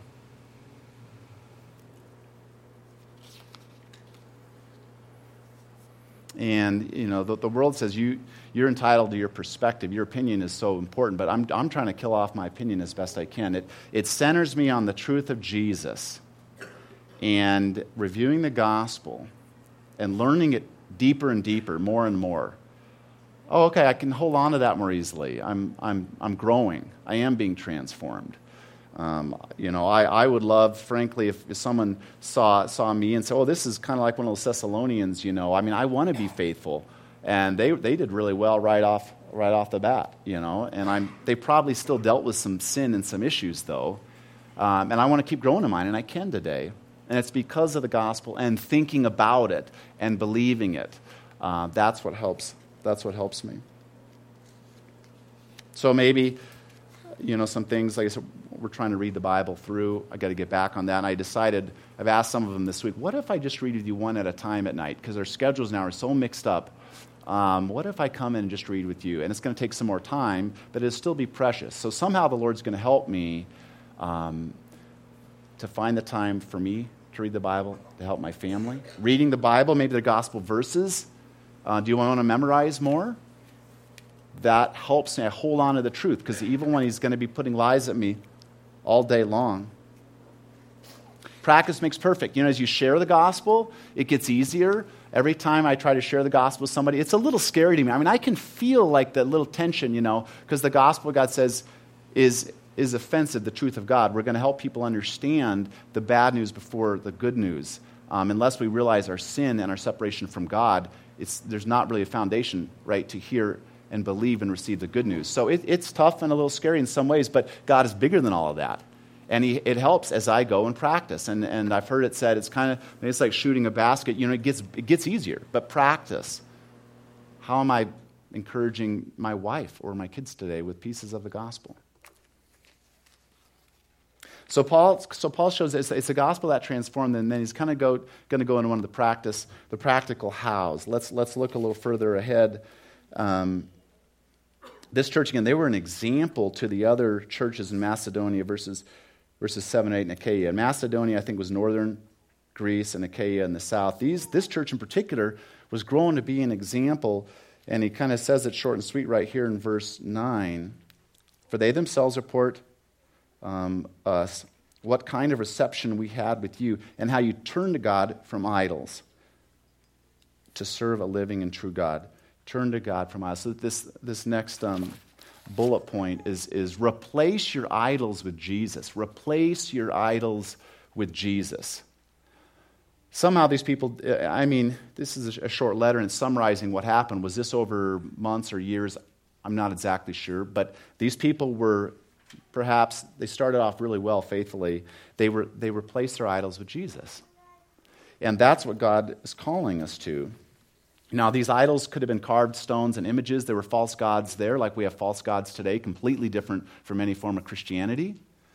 And, you know, the, the world says you, you're entitled to your perspective. Your opinion is so important, but I'm, I'm trying to kill off my opinion as best I can. It, it centers me on the truth of Jesus and reviewing the gospel and learning it deeper and deeper, more and more. Oh, okay, I can hold on to that more easily. I'm, I'm, I'm growing. I am being transformed. Um, you know, I, I would love, frankly, if, if someone saw saw me and said, oh, this is kind of like one of those Thessalonians, you know. I mean, I want to be faithful. And they they did really well right off right off the bat, you know. And I'm they probably still dealt with some sin and some issues, though. Um, and I want to keep growing in mine, and I can today. And it's because of the gospel and thinking about it and believing it. Uh, that's what helps. That's what helps me. So maybe, you know, some things, like I said, we're trying to read the Bible through. I got to get back on that. And I decided, I've asked some of them this week, what if I just read with you one at a time at night? Because our schedules now are so mixed up. Um, what if I come in and just read with you? And it's going to take some more time, but it'll still be precious. So somehow the Lord's going to help me um, to find the time for me to read the Bible, to help my family. Reading the Bible, maybe the gospel verses. Uh, do you want to memorize more? That helps me. I hold on to the truth, because the evil one, he's going to be putting lies at me all day long. Practice makes perfect. You know, as you share the gospel, it gets easier. Every time I try to share the gospel with somebody, it's a little scary to me. I mean, I can feel like that little tension, you know, because the gospel, God says, is, is offensive, the truth of God. We're going to help people understand the bad news before the good news. Um, unless we realize our sin and our separation from God, it's, there's not really a foundation, right, to hear and believe and receive the good news. So it, it's tough and a little scary in some ways, but God is bigger than all of that. And he, it helps as I go and practice. And, and I've heard it said, it's kind of, maybe it's like shooting a basket. You know, it gets, it gets easier, but practice. How am I encouraging my wife or my kids today with pieces of the gospel? So Paul, so Paul shows it's, it's a gospel that transformed, and then he's kind of go, going to go into one of the practice, the practical hows. Let's let's look a little further ahead. Um, this church, again, they were an example to the other churches in Macedonia, verses verses seven, eight, and Achaia. And Macedonia, I think, was northern Greece, and Achaia in the south. These this church in particular was growing to be an example, and he kind of says it short and sweet right here in verse nine. For they themselves report um, us what kind of reception we had with you, and how you turned to God from idols to serve a living and true God. Turn to God from idols. So this this next um, bullet point is, is replace your idols with Jesus. Replace your idols with Jesus. Somehow these people, I mean, this is a short letter and summarizing what happened. Was this over months or years? I'm not exactly sure. But these people were, perhaps, they started off really well, faithfully. They were they replaced their idols with Jesus. And that's what God is calling us to. Now, these idols could have been carved stones and images. There were false gods there, like we have false gods today, completely different from any form of Christianity.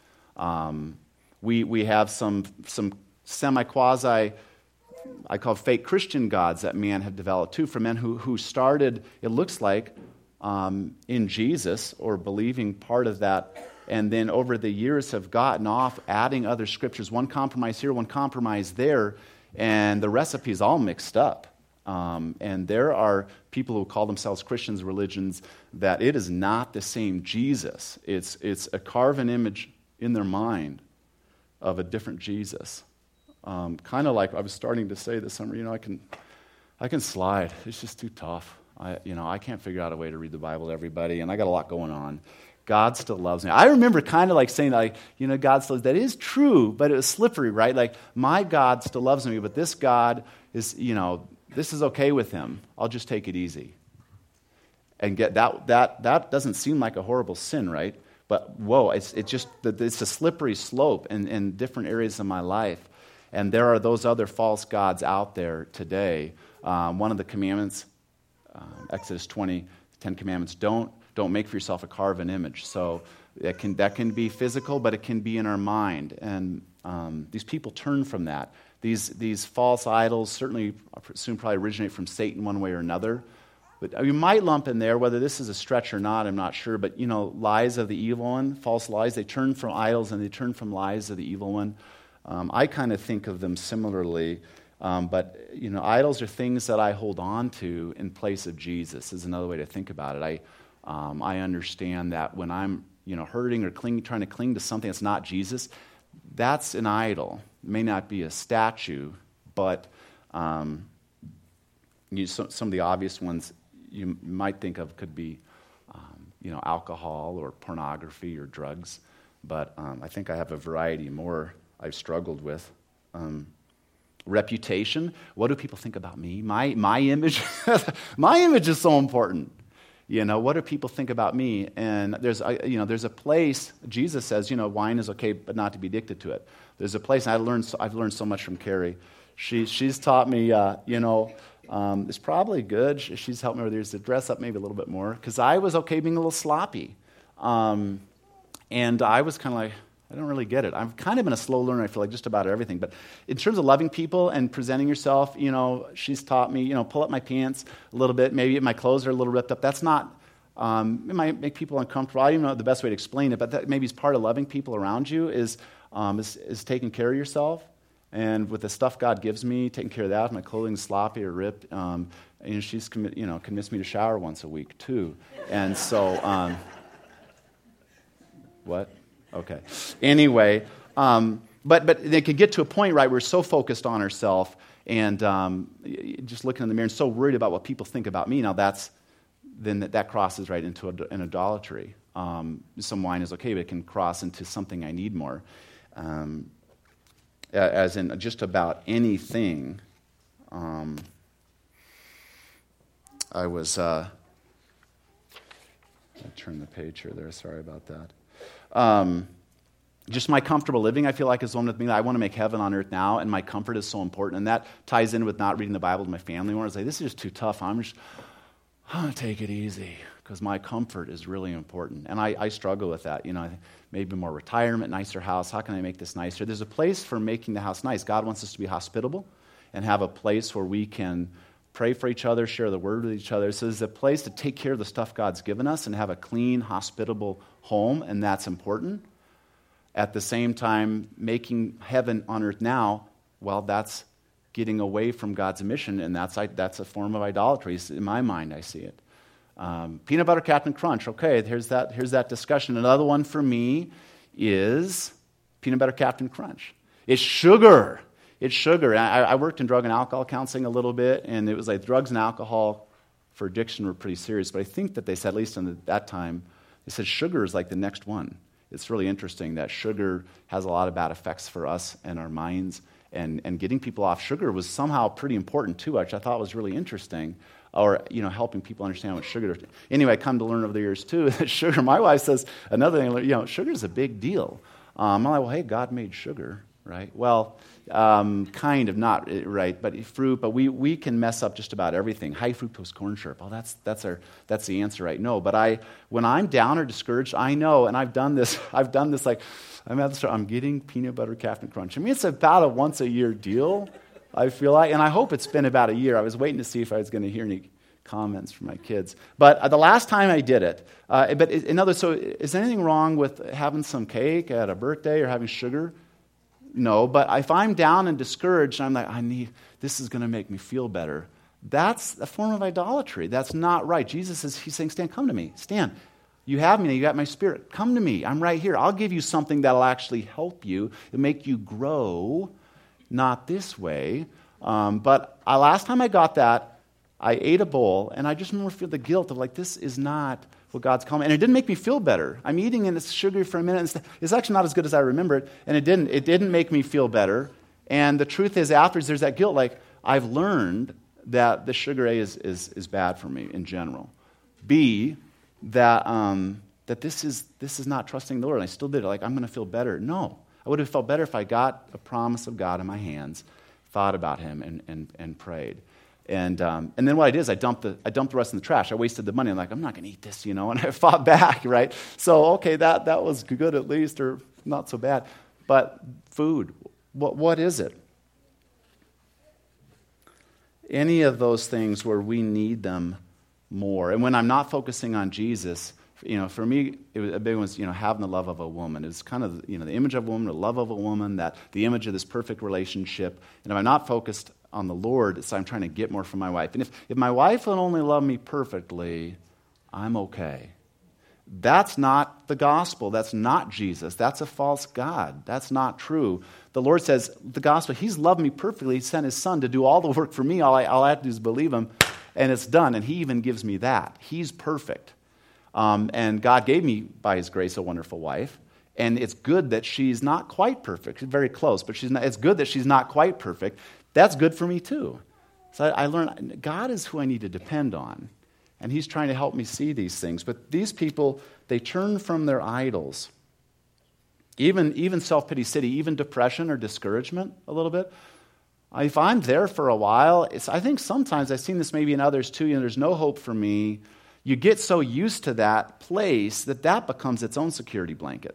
Um, we we have some some semi-quasi, I call fake Christian gods that man had developed too, for men who, who started, it looks like, um, in Jesus, or believing part of that, and then over the years have gotten off adding other scriptures, one compromise here, one compromise there, and the recipe is all mixed up. Um, and there are people who call themselves Christians, religions, that it is not the same Jesus. It's it's a carven image in their mind of a different Jesus. Um, kind of like I was starting to say this summer, you know, I can I can slide. It's just too tough. I you know I can't figure out a way to read the Bible to everybody, and I got a lot going on. God still loves me. I remember kind of like saying, like, you know, God still, that is true, but it was slippery, right? Like, my God still loves me, but this God is, you know, this is okay with him. I'll just take it easy. And get that that that doesn't seem like a horrible sin, right? But whoa, it's it's just it's a slippery slope in, in different areas of my life. And there are those other false gods out there today. Um, one of the commandments, um, Exodus twenty, Ten Commandments, don't don't make for yourself a carven image. So it can that can be physical, but it can be in our mind. And um, these people turn from that. These these false idols certainly, I presume, probably originate from Satan one way or another. But you might lump in there, whether this is a stretch or not, I'm not sure. But, you know, lies of the evil one, false lies, they turn from idols and they turn from lies of the evil one. Um, I kind of think of them similarly. Um, but, you know, idols are things that I hold on to in place of Jesus, is another way to think about it. I um, I understand that when I'm, you know, hurting or cling, trying to cling to something that's not Jesus, that's an idol. It may not be a statue, but um, you, some, some of the obvious ones you might think of could be, um, you know, alcohol or pornography or drugs. But um, I think I have a variety more I've struggled with. Um, reputation. What do people think about me? My my image. My image is so important. You know, what do people think about me? And there's, a, you know, there's a place, Jesus says, you know, wine is okay, but not to be addicted to it. There's a place, and I learned, so, I've learned so much from Carrie. She, she's taught me, uh, you know, um, it's probably good. She, she's helped me over the years to dress up maybe a little bit more, because I was okay being a little sloppy. Um, and I was kind of like, I don't really get it. I've kind of been a slow learner, I feel like, just about everything. But in terms of loving people and presenting yourself, you know, she's taught me, you know, pull up my pants a little bit. Maybe my clothes are a little ripped up. That's not, um, it might make people uncomfortable. I don't even know the best way to explain it, but that maybe is part of loving people around you is, um, is, is taking care of yourself. And with the stuff God gives me, taking care of that, if my clothing's sloppy or ripped, um, you know, she's commi- you know, convinced me to shower once a week, too. And so, um, what? Okay. Anyway, um, but but they could get to a point, right, where we're so focused on ourselves and um, just looking in the mirror and so worried about what people think about me. Now that's then that, that crosses right into a, an idolatry. Um, some wine is okay, but it can cross into something I need more. Um, as in just about anything. Um, I was. Uh, I turn the page here. There. Sorry about that. Um, just my comfortable living, I feel like, is one with me. I want to make heaven on earth now, and my comfort is so important. And that ties in with not reading the Bible to my family more. I was like, this is just too tough. I'm just, I'm going to take it easy because my comfort is really important. And I, I struggle with that. You know, maybe more retirement, nicer house. How can I make this nicer? There's a place for making the house nice. God wants us to be hospitable and have a place where we can pray for each other, share the word with each other. So there's a place to take care of the stuff God's given us and have a clean, hospitable home, and that's important. At the same time, making heaven on earth now, well, that's getting away from God's mission, and that's that's a form of idolatry. In my mind, I see it. Um, peanut butter Captain Crunch. Okay, here's that, here's that discussion. Another one for me is peanut butter Captain Crunch. It's sugar. It's sugar. I, I worked in drug and alcohol counseling a little bit, and it was like drugs and alcohol for addiction were pretty serious. But I think that they said, at least in the, that time, they said sugar is like the next one. It's really interesting that sugar has a lot of bad effects for us and our minds, and, and getting people off sugar was somehow pretty important too, which I thought was really interesting, or, you know, helping people understand what sugar is. Anyway, I come to learn over the years too that sugar, my wife says another thing, you know, sugar is a big deal. Um, I'm like, well, hey, God made sugar, right? Well, um, kind of, not right, but fruit, but we, we can mess up just about everything. High fructose corn syrup, oh, that's that's our that's the answer, right? No, but I when I'm down or discouraged, I know, and I've done this, I've done this like, I'm at the store, I'm getting peanut butter Captain Crunch. I mean, it's about a once a year deal, I feel like, and I hope it's been about a year. I was waiting to see if I was going to hear any comments from my kids. But uh, the last time I did it, uh, but in other, so is there anything wrong with having some cake at a birthday or having sugar? No, but if I'm down and discouraged, I'm like, I need, this is going to make me feel better. That's a form of idolatry. That's not right. Jesus is, he's saying, Stan, come to me. Stan, you have me, you got my spirit. Come to me. I'm right here. I'll give you something that'll actually help you and make you grow, not this way. Um, but I, last time I got that, I ate a bowl, and I just remember feeling the guilt of like, this is not what God's calling me. And it didn't make me feel better. I'm eating and it's sugary for a minute. And it's actually not as good as I remember it. And it didn't. It didn't make me feel better. And the truth is, afterwards, there's that guilt. Like, I've learned that the sugar A is, is, is bad for me in general. B, that um, that this is this is not trusting the Lord. And I still did it. Like, I'm going to feel better. No. I would have felt better if I got a promise of God in my hands, thought about him, and and, and prayed. And um, and then what I did is I dumped the I dumped the rest in the trash. I wasted the money. I'm like, I'm not going to eat this, you know. And I fought back, right? So okay, that that was good at least, or not so bad. But food, what what is it? Any of those things where we need them more. And when I'm not focusing on Jesus, you know, for me, it was, a big one was, you know, having the love of a woman. It's kind of, you know, the image of a woman, the love of a woman, that the image of this perfect relationship. And if I'm not focused on the Lord, it's I'm trying to get more from my wife. And if, if my wife will only love me perfectly, I'm okay. That's not the gospel. That's not Jesus. That's a false God. That's not true. The Lord says, the gospel, he's loved me perfectly. He sent his son to do all the work for me. All I, all I have to do is believe him, and it's done. And he even gives me that. He's perfect. Um, and God gave me, by his grace, a wonderful wife. And it's good that she's not quite perfect. She's very close, but she's not, it's good that she's not quite perfect. That's good for me too. So I, I learned God is who I need to depend on. And he's trying to help me see these things. But these people, they turn from their idols. Even, even self-pity city, even depression or discouragement a little bit. If I'm there for a while, it's, I think sometimes, I've seen this maybe in others too, you know, there's no hope for me. You get so used to that place that that becomes its own security blanket.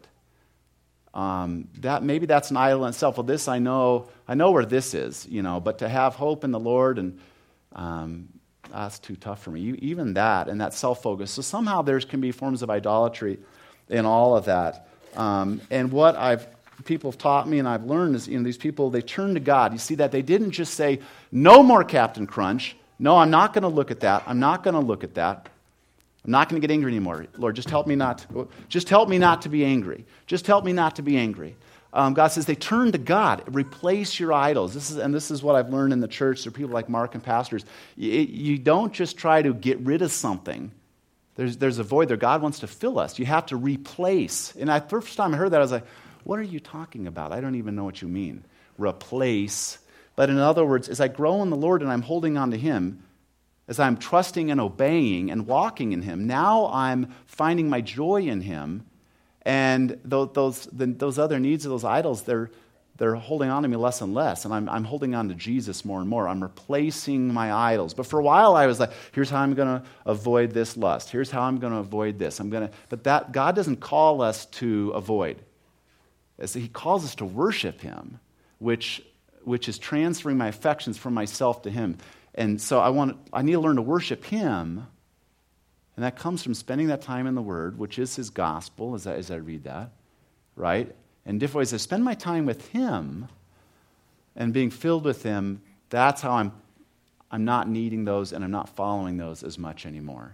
Um, that maybe that's an idol in itself. Well, this I know, I know where this is, you know. But to have hope in the Lord, and um, that's too tough for me. You, even that and that self-focus. So somehow there can be forms of idolatry in all of that. Um, and what I've people have taught me and I've learned is, you know, these people, they turn to God. You see that they didn't just say, "No more Captain Crunch. No, I'm not going to look at that. I'm not going to look at that. I'm not going to get angry anymore. Lord, just help me not to, just help me not to be angry. Just help me not to be angry." Um, God says they turn to God. Replace your idols. This is, and this is what I've learned in the church through people like Mark and pastors. You, you don't just try to get rid of something. There's, there's a void there. God wants to fill us. You have to replace. And the first time I heard that, I was like, what are you talking about? I don't even know what you mean. Replace. But in other words, as I grow in the Lord and I'm holding on to Him, as I'm trusting and obeying and walking in Him, now I'm finding my joy in Him. And those those, the, those other needs of those idols, they're, they're holding on to me less and less. And I'm, I'm holding on to Jesus more and more. I'm replacing my idols. But for a while I was like, here's how I'm going to avoid this lust. Here's how I'm going to avoid this. I'm going to. But that God doesn't call us to avoid. He calls us to worship Him, which, which is transferring my affections from myself to Him. And so I want, I need to learn to worship Him, and that comes from spending that time in the Word, which is His gospel, as I, as I read that, right? And different ways. I spend my time with Him and being filled with Him. That's how I'm, I'm not needing those, and I'm not following those as much anymore.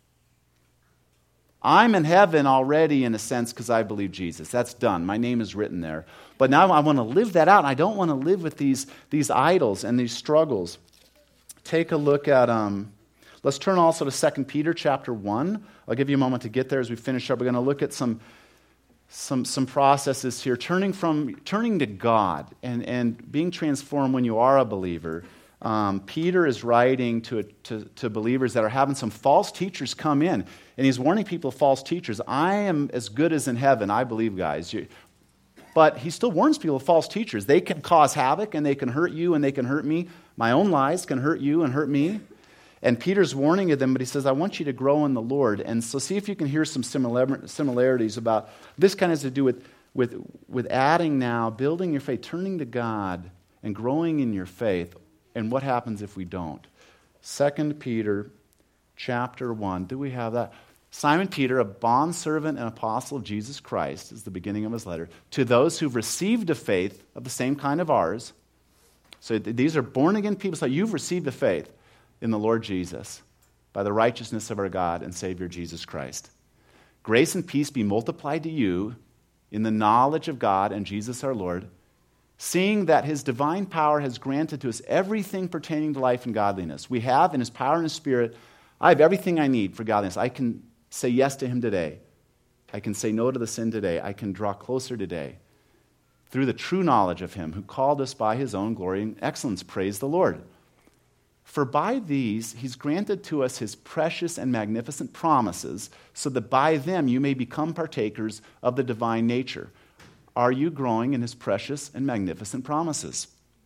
I'm in heaven already, in a sense, because I believe Jesus. That's done. My name is written there. But now I want to live that out, and I don't want to live with these, these idols and these struggles. Take a look at, um, let's turn also to Second Peter chapter one. I'll give you a moment to get there as we finish up. We're going to look at some some some processes here. Turning from turning to God and, and being transformed when you are a believer. Um, Peter is writing to, to, to believers that are having some false teachers come in. And he's warning people of false teachers. I am as good as in heaven, I believe, guys. You, but he still warns people of false teachers. They can cause havoc, and they can hurt you, and they can hurt me. My own lies can hurt you and hurt me. And Peter's warning of them, but he says, I want you to grow in the Lord. And so see if you can hear some similar, similarities about, this kind of has to do with, with, with adding now, building your faith, turning to God, and growing in your faith. And what happens if we don't? Second Peter chapter one. Do we have that? Simon Peter, a bondservant and apostle of Jesus Christ, is the beginning of his letter, to those who've received a faith of the same kind of ours. So th- these are born-again people. So you've received a faith in the Lord Jesus by the righteousness of our God and Savior Jesus Christ. Grace and peace be multiplied to you in the knowledge of God and Jesus our Lord, seeing that His divine power has granted to us everything pertaining to life and godliness. We have in His power and His Spirit, I have everything I need for godliness. I can say yes to Him today. I can say no to the sin today. I can draw closer today through the true knowledge of Him who called us by His own glory and excellence. Praise the Lord. For by these He's granted to us His precious and magnificent promises, so that by them you may become partakers of the divine nature. Are you growing in His precious and magnificent promises?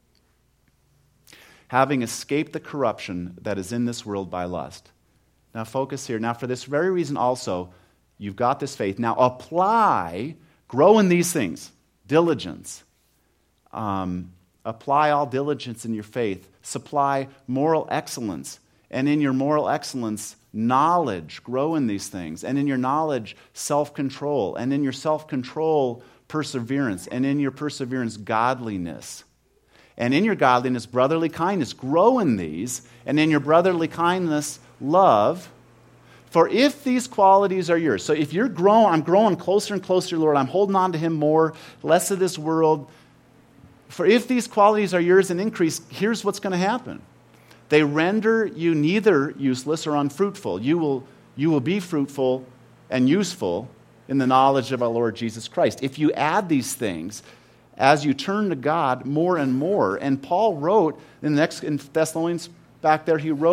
Having escaped the corruption that is in this world by lust. Now focus here. Now for this very reason also, you've got this faith. Now apply, grow in these things. Diligence. Um, apply all diligence in your faith. Supply moral excellence. And in your moral excellence, knowledge. Grow in these things. And in your knowledge, self-control. And in your self-control, perseverance, and in your perseverance, godliness. And in your godliness, brotherly kindness. Grow in these. And in your brotherly kindness, love. For if these qualities are yours, so if you're growing, I'm growing closer and closer to the Lord, I'm holding on to Him more, less of this world. For if these qualities are yours and increase, here's what's going to happen. They render you neither useless or unfruitful. You will, you will be fruitful and useful in the knowledge of our Lord Jesus Christ. If you add these things, as you turn to God more and more, and Paul wrote in the next in Thessalonians back there, he wrote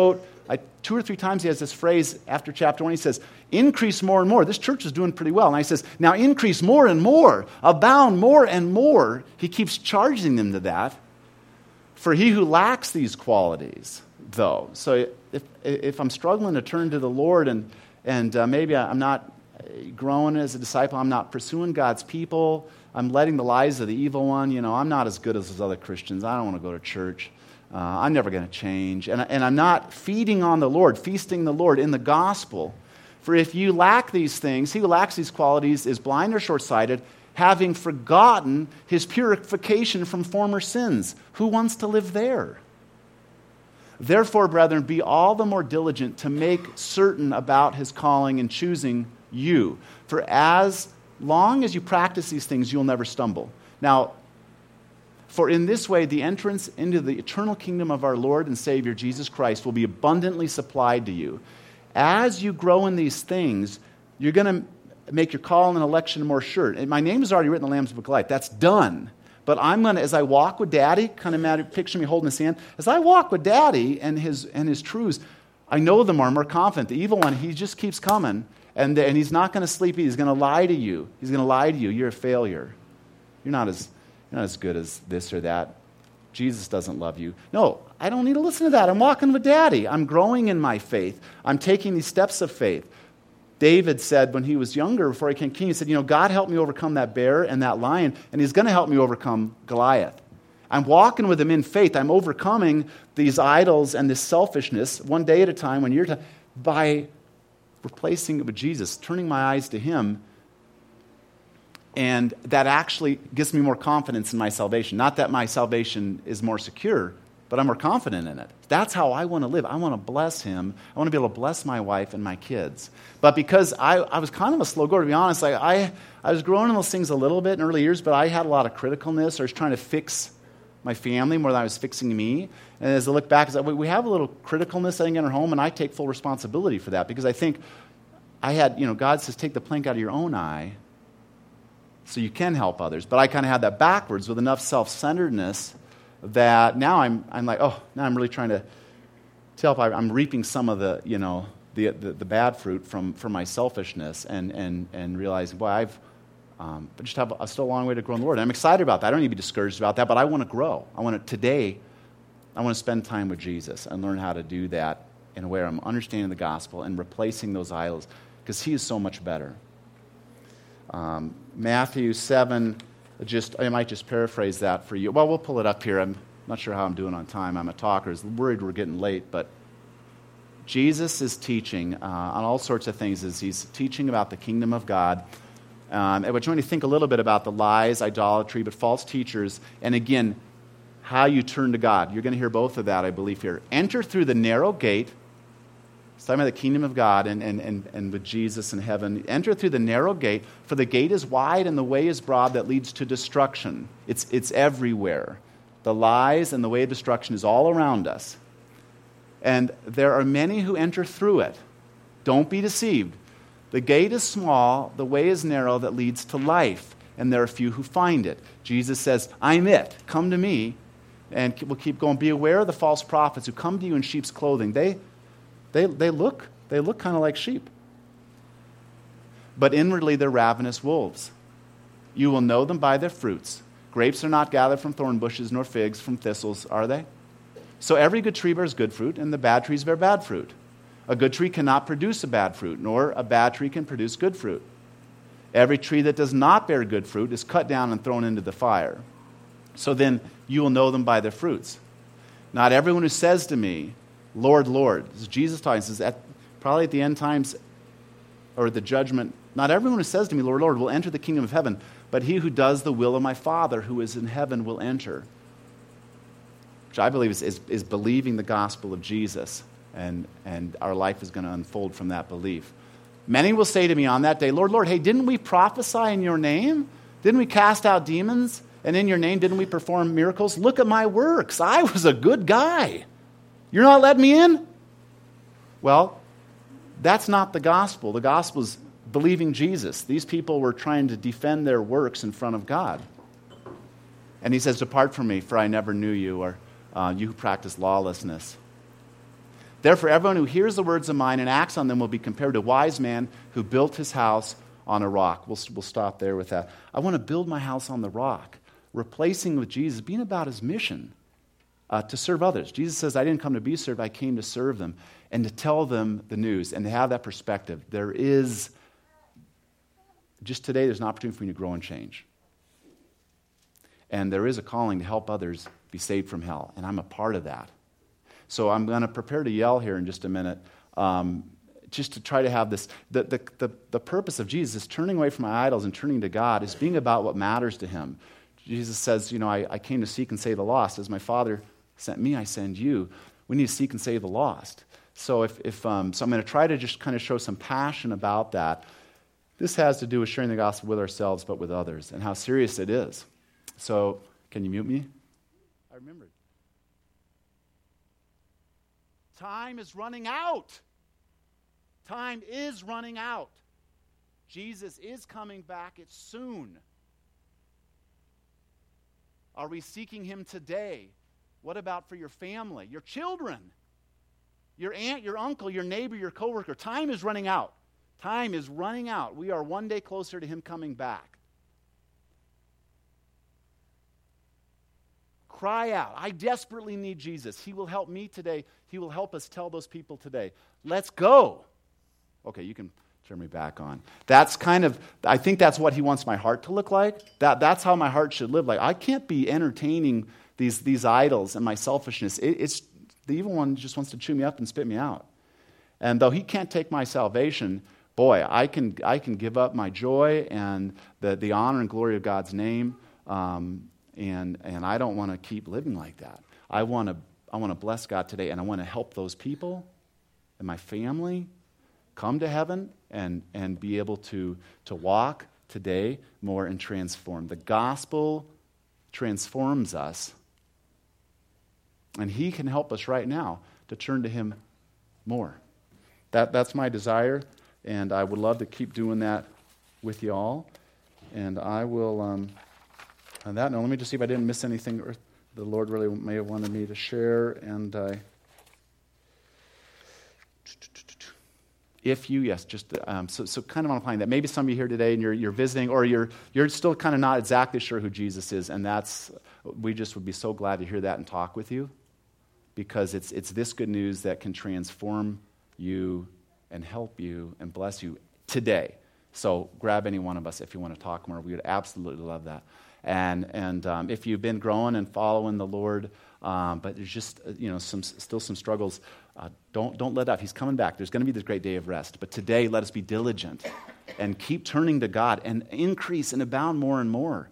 I, two or three times he has this phrase after chapter one. He says, increase more and more. This church is doing pretty well. And he says, now increase more and more, abound more and more. He keeps charging them to that. For he who lacks these qualities, though. So if, if I'm struggling to turn to the Lord and, and uh, maybe I'm not growing as a disciple, I'm not pursuing God's people, I'm letting the lies of the evil one, you know, I'm not as good as those other Christians. I don't want to go to church. Uh, I'm never going to change. And, and I'm not feeding on the Lord, feasting the Lord in the gospel. For if you lack these things, he who lacks these qualities is blind or short-sighted, having forgotten his purification from former sins. Who wants to live there? Therefore, brethren, be all the more diligent to make certain about his calling and choosing you. For as long as you practice these things, you'll never stumble. Now, for in this way, the entrance into the eternal kingdom of our Lord and Savior, Jesus Christ, will be abundantly supplied to you. As you grow in these things, you're going to make your call and election more sure. And my name is already written in the Lamb's Book of Life. That's done. But I'm going to, as I walk with Daddy, kind of picture me holding his hand, as I walk with Daddy and his and his truths, I know them more, I'm more confident. The evil one, he just keeps coming, and, and he's not going to sleep. He's going to lie to you. He's going to lie to you. You're a failure. You're not as you're not as good as this or that. Jesus doesn't love you. No, I don't need to listen to that. I'm walking with Daddy. I'm growing in my faith. I'm taking these steps of faith. David said when he was younger, before he became king, he said, you know, God helped me overcome that bear and that lion, and he's going to help me overcome Goliath. I'm walking with him in faith. I'm overcoming these idols and this selfishness one day at a time, one year at a time, by replacing it with Jesus, turning my eyes to him. And that actually gives me more confidence in my salvation. Not that my salvation is more secure, but I'm more confident in it. That's how I want to live. I want to bless him. I want to be able to bless my wife and my kids. But because I, I was kind of a slow grower, to be honest, like I, I was growing in those things a little bit in early years, but I had a lot of criticalness. I was trying to fix my family more than I was fixing me. And as I look back, I we have a little criticalness, I think, in our home, and I take full responsibility for that because I think I had, you know, God says, take the plank out of your own eye so you can help others. But I kind of had that backwards with enough self-centeredness that now I'm I'm like, oh, now I'm really trying to, to help. I'm reaping some of the, you know, the the, the bad fruit from, from my selfishness and and and realizing, boy, I've um, but just have a, still a long way to grow in the Lord. And I'm excited about that. I don't need to be discouraged about that, but I want to grow. I want to today. I want to spend time with Jesus and learn how to do that in a way where I'm understanding the gospel and replacing those idols because he is so much better. Um, Matthew seven. Just, I might just paraphrase that for you. Well, we'll pull it up here. I'm not sure how I'm doing on time. I'm a talker. I'm worried we're getting late. But Jesus is teaching uh, on all sorts of things. As he's teaching about the kingdom of God. Um, and we're trying to think a little bit about the lies, idolatry, but false teachers. And again, how you turn to God. You're going to hear both of that, I believe, here. Enter through the narrow gate. It's talking about the kingdom of God and, and, and, and with Jesus in heaven. Enter through the narrow gate, for the gate is wide and the way is broad that leads to destruction. It's, it's everywhere. The lies and the way of destruction is all around us. And there are many who enter through it. Don't be deceived. The gate is small, the way is narrow that leads to life, and there are few who find it. Jesus says, I'm it. Come to me. And we'll keep going. Be aware of the false prophets who come to you in sheep's clothing. They They, they look, they look kind of like sheep. But inwardly they're ravenous wolves. You will know them by their fruits. Grapes are not gathered from thorn bushes, nor figs from thistles, are they? So every good tree bears good fruit, and the bad trees bear bad fruit. A good tree cannot produce a bad fruit, nor a bad tree can produce good fruit. Every tree that does not bear good fruit is cut down and thrown into the fire. So then you will know them by their fruits. Not everyone who says to me, Lord, Lord. This is Jesus talking. He says, at, probably at the end times, or the judgment, not everyone who says to me, Lord, Lord, will enter the kingdom of heaven, but he who does the will of my Father who is in heaven will enter. Which I believe is, is, is believing the gospel of Jesus, and, and our life is going to unfold from that belief. Many will say to me on that day, Lord, Lord, hey, didn't we prophesy in your name? Didn't we cast out demons? And in your name, didn't we perform miracles? Look at my works. I was a good guy. You're not letting me in? Well, that's not the gospel. The gospel is believing Jesus. These people were trying to defend their works in front of God. And he says, depart from me, for I never knew you, or uh, you who practice lawlessness. Therefore, everyone who hears the words of mine and acts on them will be compared to a wise man who built his house on a rock. We'll, we'll stop there with that. I want to build my house on the rock, replacing with Jesus, being about his mission uh, to serve others. Jesus says, I didn't come to be served, I came to serve them and to tell them the news and to have that perspective. There is, just today, there's an opportunity for you to grow and change. And there is a calling to help others be saved from hell, and I'm a part of that. So I'm going to prepare to yell here in just a minute, um, just to try to have this. The, the, the, the purpose of Jesus is turning away from my idols and turning to God, is being about what matters to him. Jesus says, you know, I, I came to seek and save the lost. As my Father sent me, I send you. We need to seek and save the lost. So if, if um, so I'm going to try to just kind of show some passion about that. This has to do with sharing the gospel with ourselves, but with others, and how serious it is. So, can you mute me? I remembered. Time is running out. Time is running out. Jesus is coming back. It's soon. Are we seeking him today? What about for your family, your children, your aunt, your uncle, your neighbor, your coworker? Time is running out. Time is running out. We are one day closer to him coming back. Cry out. I desperately need Jesus. He will help me today. He will help us tell those people today. Let's go. Okay, you can turn me back on. That's kind of, I think that's what he wants my heart to look like. That, that's how my heart should live like. I can't be entertaining these, these idols and my selfishness. It, it's the evil one just wants to chew me up and spit me out. And though he can't take my salvation, boy, I can I can give up my joy and the, the honor and glory of God's name. Um, And and I don't want to keep living like that. I want to I want to bless God today, and I want to help those people and my family come to heaven and, and be able to, to walk today more and transform. The gospel transforms us, and he can help us right now to turn to him more. That that's my desire, and I would love to keep doing that with you all. And I will. Um, On that note, let me just see if I didn't miss anything or the Lord really may have wanted me to share. And uh, if you, yes, just um, so so kind of on applying that. Maybe some of you here today and you're you're visiting, or you're you're still kind of not exactly sure who Jesus is, and that's we just would be so glad to hear that and talk with you, because it's it's this good news that can transform you and help you and bless you today. So grab any one of us if you want to talk more. We would absolutely love that. And and um, if you've been growing and following the Lord, um, but there's just uh, you know some still some struggles, uh, don't don't let up. He's coming back. There's going to be this great day of rest. But today, let us be diligent and keep turning to God and increase and abound more and more.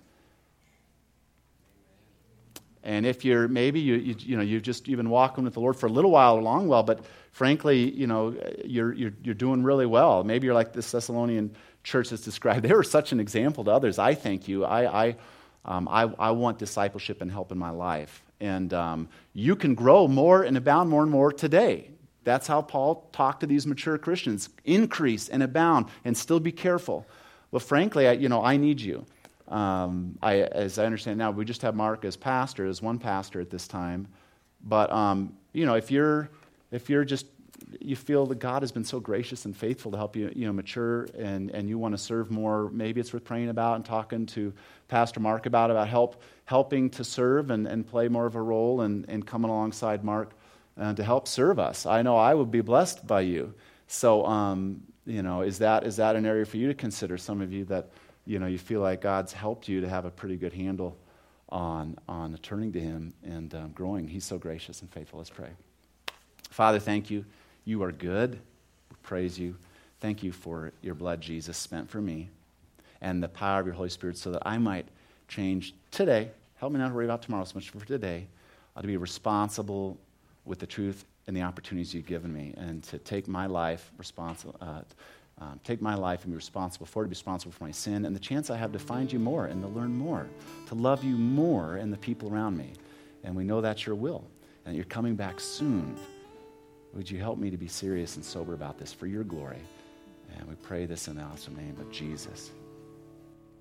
And if you're maybe you you, you know you've just you've been walking with the Lord for a little while, a long while, but frankly, you know you're you're you're doing really well. Maybe you're like this Thessalonian church that's described. They were such an example to others. I thank you. I I um, I, I want discipleship and help in my life, and um, you can grow more and abound more and more today. That's how Paul talked to these mature Christians: increase and abound, and still be careful. Well, frankly, I, you know, I need you. Um, I, as I understand now, we just have Mark as pastor, as one pastor at this time. But um, you know, if you're if you're just you feel that God has been so gracious and faithful to help you, you know, mature, and, and you want to serve more, maybe it's worth praying about and talking to Pastor Mark about about help helping to serve and, and play more of a role and, and coming alongside Mark uh, to help serve us. I know I would be blessed by you. So, um, you know, is that is that an area for you to consider? Some of you that, you know, you feel like God's helped you to have a pretty good handle on on turning to him and um, growing. He's so gracious and faithful. Let's pray. Father, thank you. You are good. We praise you. Thank you for your blood, Jesus, spent for me, and the power of your Holy Spirit so that I might change today. Help me not to worry about tomorrow so much for today, uh, to be responsible with the truth and the opportunities you've given me, and to take my life responsible, uh, um, take my life and be responsible for it, to be responsible for my sin, and the chance I have to find you more and to learn more, to love you more and the people around me. And we know that's your will, and you're coming back soon. Would you help me to be serious and sober about this for your glory? And we pray this in the awesome name of Jesus.